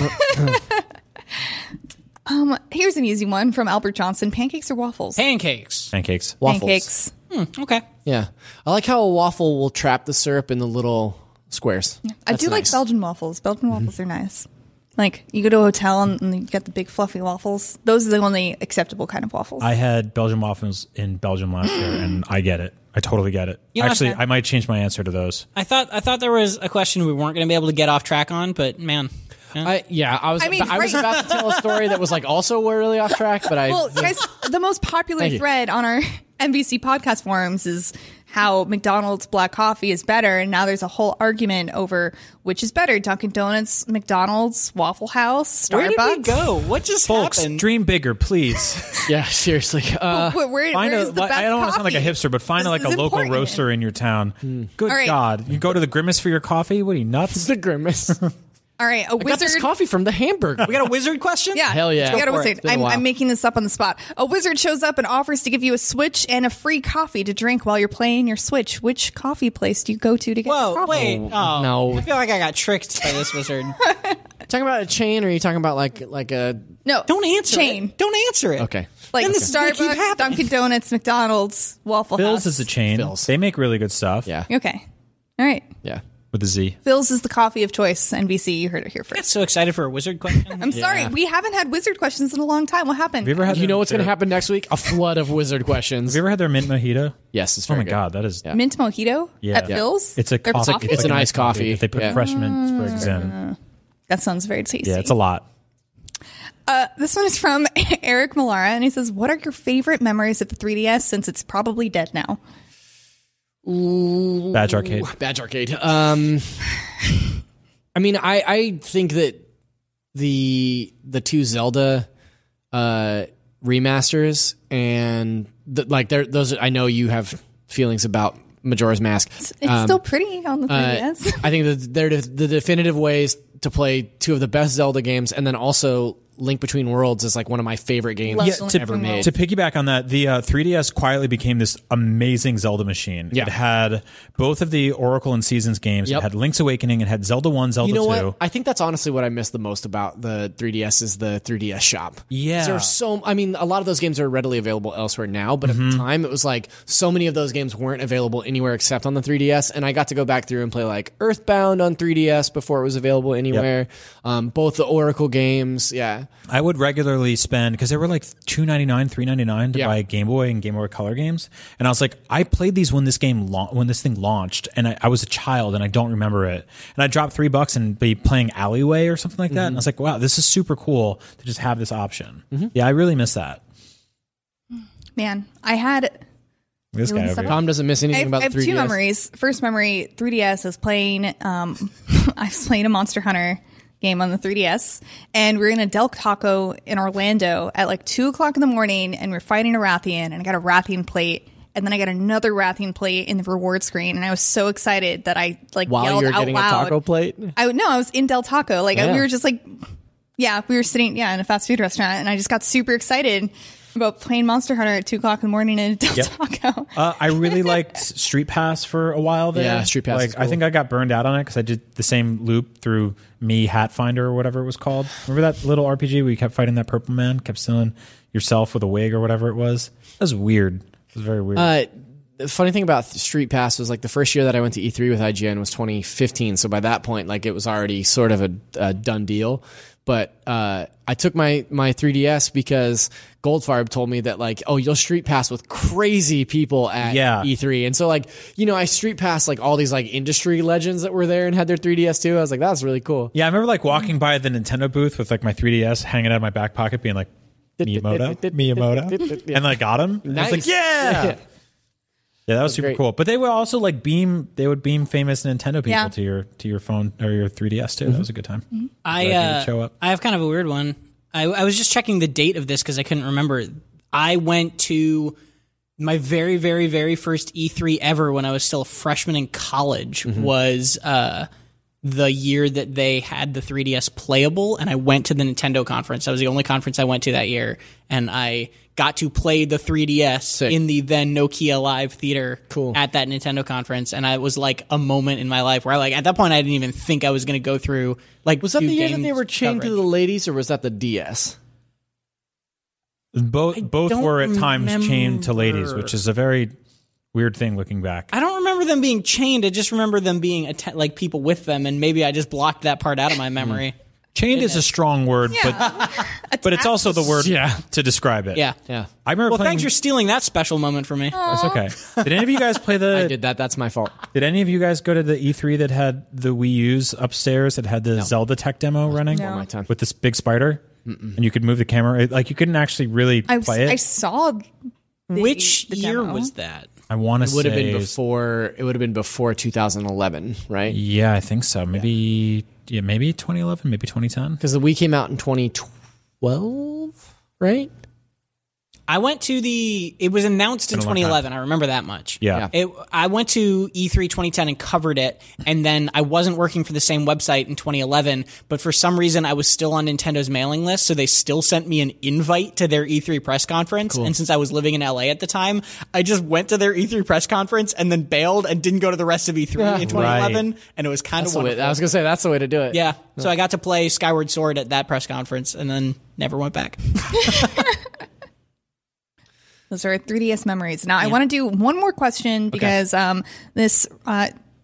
um here's an easy one from Albert Johnson: pancakes or waffles? Pancakes. Pancakes. Waffles. Pancakes. Okay. Yeah, I like how a waffle will trap the syrup in the little squares. I That's do like nice. Belgian waffles. Belgian waffles are nice. Like you go to a hotel and, and you get the big fluffy waffles. Those are the only acceptable kind of waffles. I had Belgian waffles in Belgium last year, and I get it. I totally get it. You know, Actually, okay. I might change my answer to those. I thought I thought there was a question we weren't going to be able to get off track on, but man, yeah. I, yeah, I was. I mean, I was right. about to tell a story that was like also really off track, but I. Well, guys, the most popular Thank you. thread on our N B C podcast forums is how McDonald's black coffee is better, and now there's a whole argument over which is better: Dunkin' Donuts, McDonald's, Waffle House, Starbucks. Where did we go? What just Folks, happened? dream bigger, please. yeah, seriously. Uh, Where, where, Find where a, is the like, best I don't want to sound like a coffee? hipster, but find This like a is local important. roaster in your town. Good All right. God. You go to the Grimace for your coffee? What are you, nuts? the grimace. All right, a I got this wizard. coffee from the Hamburger. we got a wizard question? Yeah, Hell yeah. We got a Go for it. wizard. It's been a I'm, while. I'm making this up on the spot. A wizard shows up and offers to give you a Switch and a free coffee to drink while you're playing your Switch. Which coffee place do you go to to get your Whoa, coffee? wait. Oh, no. I feel like I got tricked by this wizard. Talking about a chain, or are you talking about like like a? No, Don't answer chain. it. Don't answer it. Okay. Like Then this is gonna keep Starbucks, happening. Dunkin' Donuts, McDonald's, Waffle Phil's House. is a chain. Phil's. They make really good stuff. Yeah. Okay. All right. Yeah. with a Z. Phil's is the coffee of choice. N B C, you heard it here I'm first. so excited for a wizard question. I'm sorry, we haven't had wizard questions in a long time. What happened? Have you ever had? You their- know what's going to their- happen next week? A flood of wizard questions. Have you ever had their mint mojito? Yes, it's Oh very my good. god, that is. Mint mojito Yeah. at Yeah. Phil's? It's a Their coffee. coffee? It's, It's like an a iced coffee. that they put Yeah. fresh mint sprigs in. That sounds very tasty. Yeah, it's a lot. Uh, this one is from Eric Malara, and he says, "What are your favorite memories of the three D S since it's probably dead now?" Badge Arcade. Badge Arcade. Um, I mean, I, I think that the the two Zelda uh, remasters and the, like they're, those I know you have feelings about Majora's Mask. It's Um, still pretty on the three D S. uh, I think that they're the, the definitive ways to play two of the best Zelda games, and then also Link Between Worlds is like one of my favorite games Love Link ever Between made. Worlds. To piggyback on that, the uh, three D S quietly became this amazing Zelda machine. Yeah. It had both of the Oracle and Seasons games. Yep. It had Link's Awakening. It had Zelda one, Zelda You know two. what? I think that's honestly what I miss the most about the three D S is the three D S shop. Yeah. There's so I mean a lot of those games are readily available elsewhere now, but Mm-hmm. at the time it was like so many of those games weren't available anywhere except on the three D S, and I got to go back through and play like Earthbound on three D S before it was available anywhere. Um, both the Oracle games, yeah. I would regularly spend, because they were like two ninety-nine, three ninety-nine to Yeah. buy Game Boy and Game Boy Color games. And I was like, I played these when this game la- when this thing launched, and I, I was a child and I don't remember it. And I dropped three bucks and be playing Alleyway or something like that. And I was like, wow, this is super cool to just have this option. Yeah, I really miss that. Man, I had This Doing guy over stuff here. Tom doesn't miss I anything have, about I have the three D S. two memories. First memory, three D S is playing. Um, I was playing a Monster Hunter game on the three D S, and we were in a Del Taco in Orlando at like two o'clock in the morning, and we are fighting a Rathian, and I got a Rathian plate, and then I got another Rathian plate in the reward screen, and I was so excited that I like While yelled you're out getting loud. a taco plate? I no, I was in Del Taco. Like I, Yeah. we were just like, yeah, we were sitting, yeah, in a fast food restaurant, and I just got super excited about playing Monster Hunter at two o'clock in the morning in a Del Yep. Taco. Uh, I really liked Street Pass for a while there. Yeah, Street Pass Like, is I cool. think I got burned out on it because I did the same loop through Me Hat Finder or whatever it was called. Remember that little R P G where you kept fighting that purple man, kept stealing yourself with a wig or whatever it was? That was weird. It was very weird. Uh, the funny thing about Street Pass was like the first year that I went to E three with I G N was twenty fifteen. So by that point, like it was already sort of a, a done deal. But uh, I took my my three D S because Goldfarb told me that like, oh, you'll Street Pass with crazy people at Yeah. E three. And so like, you know, I Street Passed like all these like industry legends that were there and had their three D S too. I was like, that's really cool. yeah, I remember like walking by the Nintendo booth with like my three D S hanging out of my back pocket being like, Miyamoto? Miyamoto? And I got him. And I was like, Nice. yeah! Yeah, that was super great. cool. But they would also like beam. They would beam famous Nintendo people Yeah. to your to your phone or your three D S too. That was a good time. I Glad you uh, would show up. I have kind of a weird one. I, I was just checking the date of this because I couldn't remember. I went to my very, very, very first E three ever when I was still a freshman in college was uh, the year that they had the three D S playable, and I went to the Nintendo conference. That was the only conference I went to that year, and I got to play the three D S Sick. in the then Nokia Live Theater Cool. at that Nintendo conference, and I was like a moment in my life where I like at that point I didn't even think I was going to go through like Was that do the year that games they were chained to coverage. the ladies or was that the D S? Both both don't were at times chained to ladies, remember. which is a very weird thing looking back. I don't remember them being chained. I just remember them being atten- like people with them, and maybe I just blocked that part out of my memory. Chained is a strong word, but but it's also the word Yeah. to describe it. Yeah. Yeah. I remember Well, playing. thanks for stealing that special moment for me. It's okay. Did any of you guys play the? I did that. That's my fault. Did any of you guys go to the E three that had the Wii U's upstairs that had the Zelda tech demo running No. my time. with this big spider, and you could move the camera? It- like you couldn't actually really I, play it. I saw the, Which the year demo. was that? I want to It say would have been before. It would have been before two thousand eleven, right? Yeah, I think so. Maybe yeah, maybe twenty eleven, maybe twenty ten. Because the Wii came out in twenty twelve, right? I went to the. It was announced in Been a long twenty eleven. I remember that much. Yeah. It, I went to E three twenty ten and covered it, and then I wasn't working for the same website in twenty eleven. But for some reason, I was still on Nintendo's mailing list, so they still sent me an invite to their E three press conference. And since I was living in L A at the time, I just went to their E three press conference and then bailed and didn't go to the rest of E three in twenty eleven. And it was kind That's of the way, wonderful. I was gonna say that's the way to do it. Yeah. So I got to play Skyward Sword at that press conference, and then never went back. Those are three D S memories. Now, I want to do one more question because um, this uh,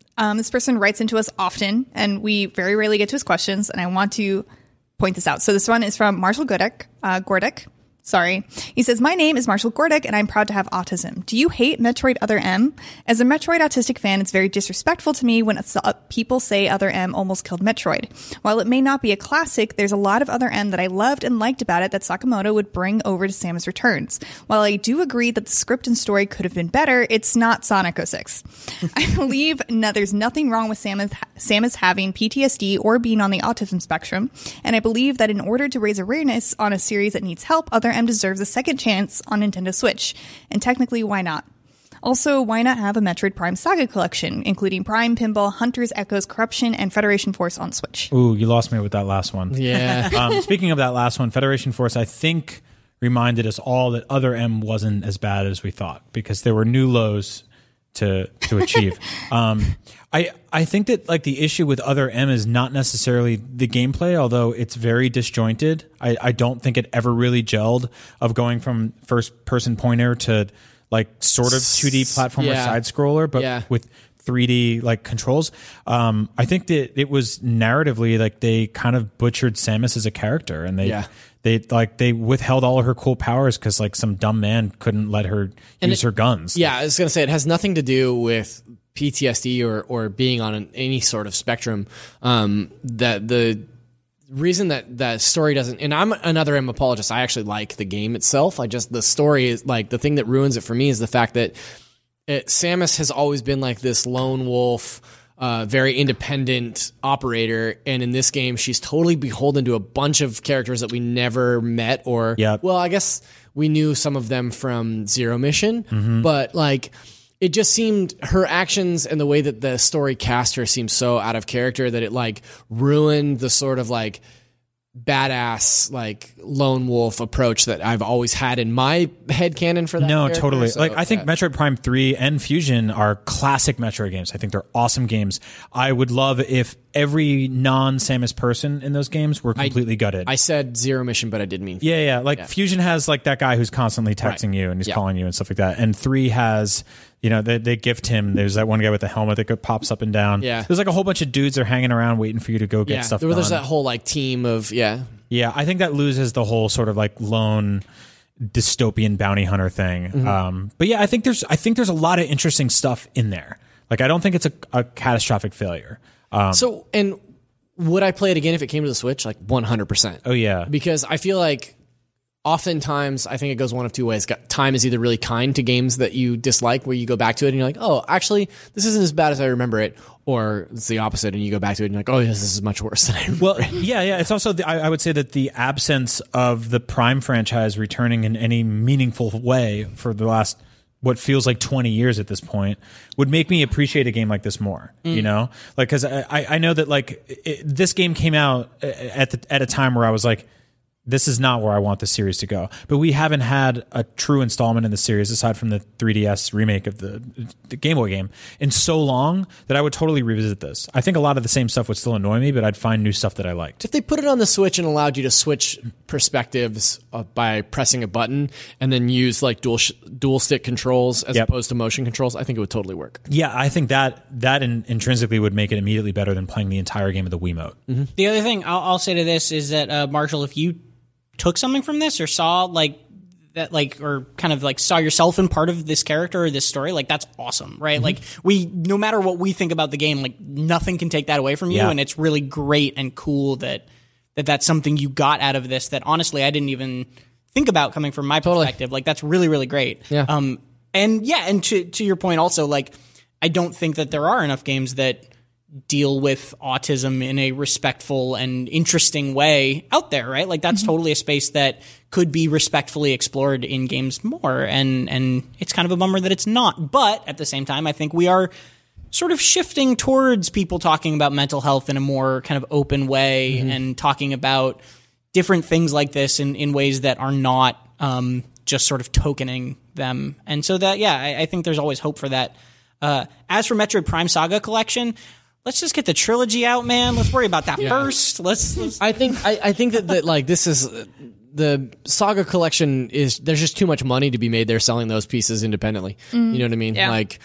Um, this person writes into us often, and we very rarely get to his questions, and I want to point this out. So this one is from Marshall Gordick. Uh, Gordick. Sorry. He says, my name is Marshall Gordick, and I'm proud to have autism. Do you hate Metroid Other M? As a Metroid autistic fan, it's very disrespectful to me when it's, uh, people say Other M almost killed Metroid. While it may not be a classic, there's a lot of Other M that I loved and liked about it that Sakamoto would bring over to Samus Returns. While I do agree that the script and story could have been better, it's not Sonic oh six. I believe no, there's nothing wrong with Samus, Samus having P T S D or being on the autism spectrum, and I believe that in order to raise awareness on a series that needs help, Other M deserves a second chance on Nintendo Switch. And technically, why not? Also, why not have a Metroid Prime Saga collection, including Prime, Pinball, Hunters, Echoes, Corruption, and Federation Force on Switch? Ooh, you lost me with that last one. Yeah. um, speaking of that last one, Federation Force, I think, reminded us all that Other M wasn't as bad as we thought, because there were new lows to to achieve. um, I I think that like the issue with Other M is not necessarily the gameplay, although it's very disjointed. I, I don't think it ever really gelled of going from first person pointer to like sort of two D platformer Yeah. side scroller, but Yeah. with three D like controls. Um, I think that it was narratively like they kind of butchered Samus as a character, and they Yeah. they like they withheld all of her cool powers because like some dumb man couldn't let her And use it- her guns. Yeah, I was going to say it has nothing to do with P T S D or, or being on an, any sort of spectrum. Um, that the reason that that story doesn't, and I'm another M apologist. I actually like the game itself. I just, the story is like the thing that ruins it for me is the fact that it, Samus has always been like this lone wolf, uh, very independent operator, and in this game, she's totally beholden to a bunch of characters that we never met, or Yep. well, I guess we knew some of them from Zero Mission, Mm-hmm. but like it just seemed her actions and the way that the story cast her seemed so out of character that it like ruined the sort of like badass like lone wolf approach that I've always had in my headcanon for that. No, character. totally. So, like I think yeah. Metroid Prime three and Fusion are classic Metroid games. I think they're awesome games. I would love if every non-Samus person in those games were completely gutted. I said Zero Mission, but I did mean yeah, yeah. Like Fusion has like that guy who's constantly texting Right. you and he's Yeah. calling you and stuff like that. And three has, you know, they, they gift him. There's that one guy with the helmet that go- pops up and down. Yeah. There's like a whole bunch of dudes that are hanging around waiting for you to go get yeah. stuff There, done. there's that whole like team of yeah. Yeah, I think that loses the whole sort of like lone dystopian bounty hunter thing. Mm-hmm. Um, but yeah, I think there's I think there's a lot of interesting stuff in there. Like I don't think it's a, a catastrophic failure. Um, So and would I play it again if it came to the Switch? Like one hundred percent. oh yeah, Because I feel like oftentimes I think it goes one of two ways. Got- Time is either really kind to games that you dislike, where you go back to it and you're like, oh, actually, this isn't as bad as I remember it, or it's the opposite, and you go back to it and you're like, oh, yes, this is much worse than I remember. well, yeah, yeah. It's also the, I, I would say that the absence of the Prime franchise returning in any meaningful way for the last what feels like twenty years at this point would make me appreciate a game like this more. You know, like because I, I know that like it, this game came out at the, at a time where I was like, this is not where I want the series to go. But we haven't had a true installment in the series aside from the three D S remake of the, the Game Boy game in so long that I would totally revisit this. I think a lot of the same stuff would still annoy me, but I'd find new stuff that I liked. If they put it on the Switch and allowed you to switch perspectives uh, by pressing a button and then use like dual sh- dual stick controls as Yep. opposed to motion controls, I think it would totally work. Yeah, I think that that in, intrinsically would make it immediately better than playing the entire game of the Wiimote. The other thing I'll, I'll say to this is that uh, Marshall, if you took something from this or saw like that, like or kind of like saw yourself in part of this character or this story, like that's awesome, right? Mm-hmm. Like we, no matter what we think about the game, like nothing can take that away from you, Yeah. and it's really great and cool that that that's something you got out of this that honestly I didn't even think about coming from my perspective. Like that's really really great. Yeah. Um. And yeah, and to to your point also, like I don't think that there are enough games that deal with autism in a respectful and interesting way out there, right? Like that's totally a space that could be respectfully explored in games more, and and it's kind of a bummer that it's not. But at the same time, I think we are sort of shifting towards people talking about mental health in a more kind of open way and talking about different things like this in, in ways that are not um, just sort of tokening them. And so that, yeah, I, I think there's always hope for that. Uh, as for Metroid Prime Saga Collection, let's just get the trilogy out, man. Let's worry about that first. Let's, let's I think I, I think that, that like this is uh, the Saga collection is there's just too much money to be made there selling those pieces independently. You know what I mean? Yeah. Like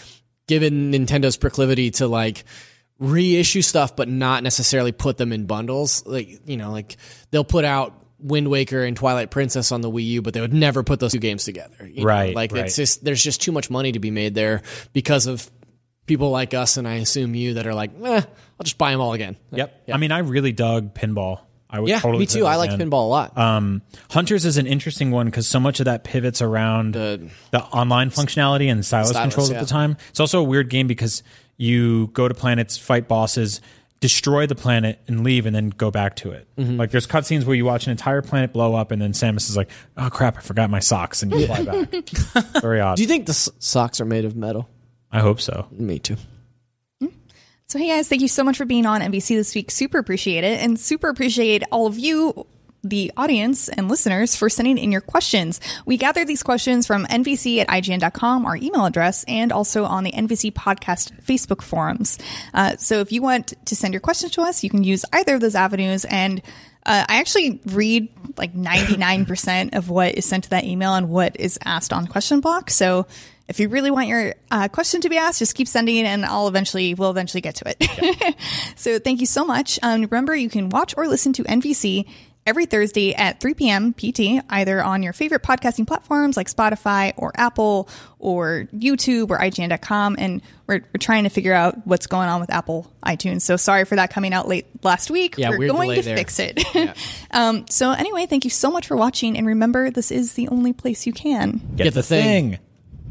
given Nintendo's proclivity to like reissue stuff, but not necessarily put them in bundles. Like, you know, like they'll put out Wind Waker and Twilight Princess on the Wii U, but they would never put those two games together. You know? Right. Like right. it's just, there's just too much money to be made there because of people like us, and I assume you, that are like, eh, I'll just buy them all again. Yep. Yeah. I mean, I really dug pinball. I would Yeah, totally me play too. that I like again. pinball a lot. Um, Hunters is an interesting one because so much of that pivots around The- the online functionality and stylus, Stylus, controls yeah. at the time. It's also a weird game because you go to planets, fight bosses, destroy the planet, and leave, and then go back to it. Mm-hmm. Like there's cutscenes where you watch an entire planet blow up, and then Samus is like, "Oh crap, I forgot my socks," and you fly back. Very odd. Do you think the s- socks are made of metal? I hope so. Me too. So, hey guys, thank you so much for being on N B C this week. Super appreciate it. And super appreciate all of you, the audience and listeners, for sending in your questions. We gathered these questions from N V C at I G N dot com, our email address, and also on the N V C podcast Facebook forums. Uh, so if you want to send your questions to us, you can use either of those avenues. And uh, I actually read like ninety-nine percent of what is sent to that email and what is asked on question block. So if you really want your uh, question to be asked, just keep sending it, and I'll eventually, we'll eventually get to it. Yeah. So thank you so much. Um, remember, you can watch or listen to N V C every Thursday at three p.m. P T, either on your favorite podcasting platforms like Spotify or Apple or YouTube or I G N dot com. And we're, we're trying to figure out what's going on with Apple iTunes. So sorry for that coming out late last week. Yeah, we're weird going delay to there. fix it. Yeah. um, so anyway, thank you so much for watching. And remember, this is the only place you can Get, Get the, the thing. thing.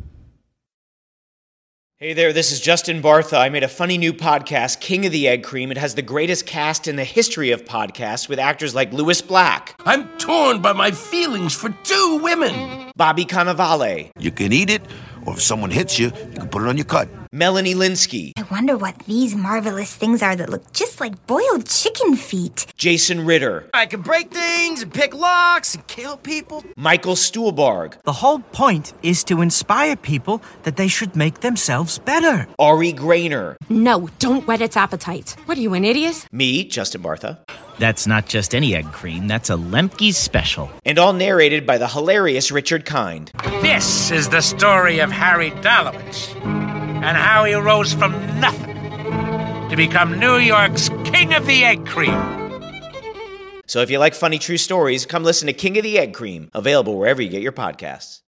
Hey there, this is Justin Bartha. I made a funny new podcast, King of the Egg Cream. It has the greatest cast in the history of podcasts with actors like Louis Black, I'm torn by my feelings for two women. Bobby Cannavale, You can eat it, or if someone hits you, you can put it on your cut. Melanie Linsky, I wonder what these marvelous things are that look just like boiled chicken feet. Jason Ritter, I can break things and pick locks and kill people. Michael Stuhlbarg, The whole point is to inspire people that they should make themselves better. Ari Grainer, No, don't whet its appetite. What are you, an idiot? me, Justin Bartha, That's not just any egg cream, that's a Lemke's special. and all narrated by the hilarious Richard Kind. This is the story of Harry Dalowitz and how he rose from nothing to become New York's King of the Egg Cream. So if you like funny true stories, come listen to King of the Egg Cream, available wherever you get your podcasts.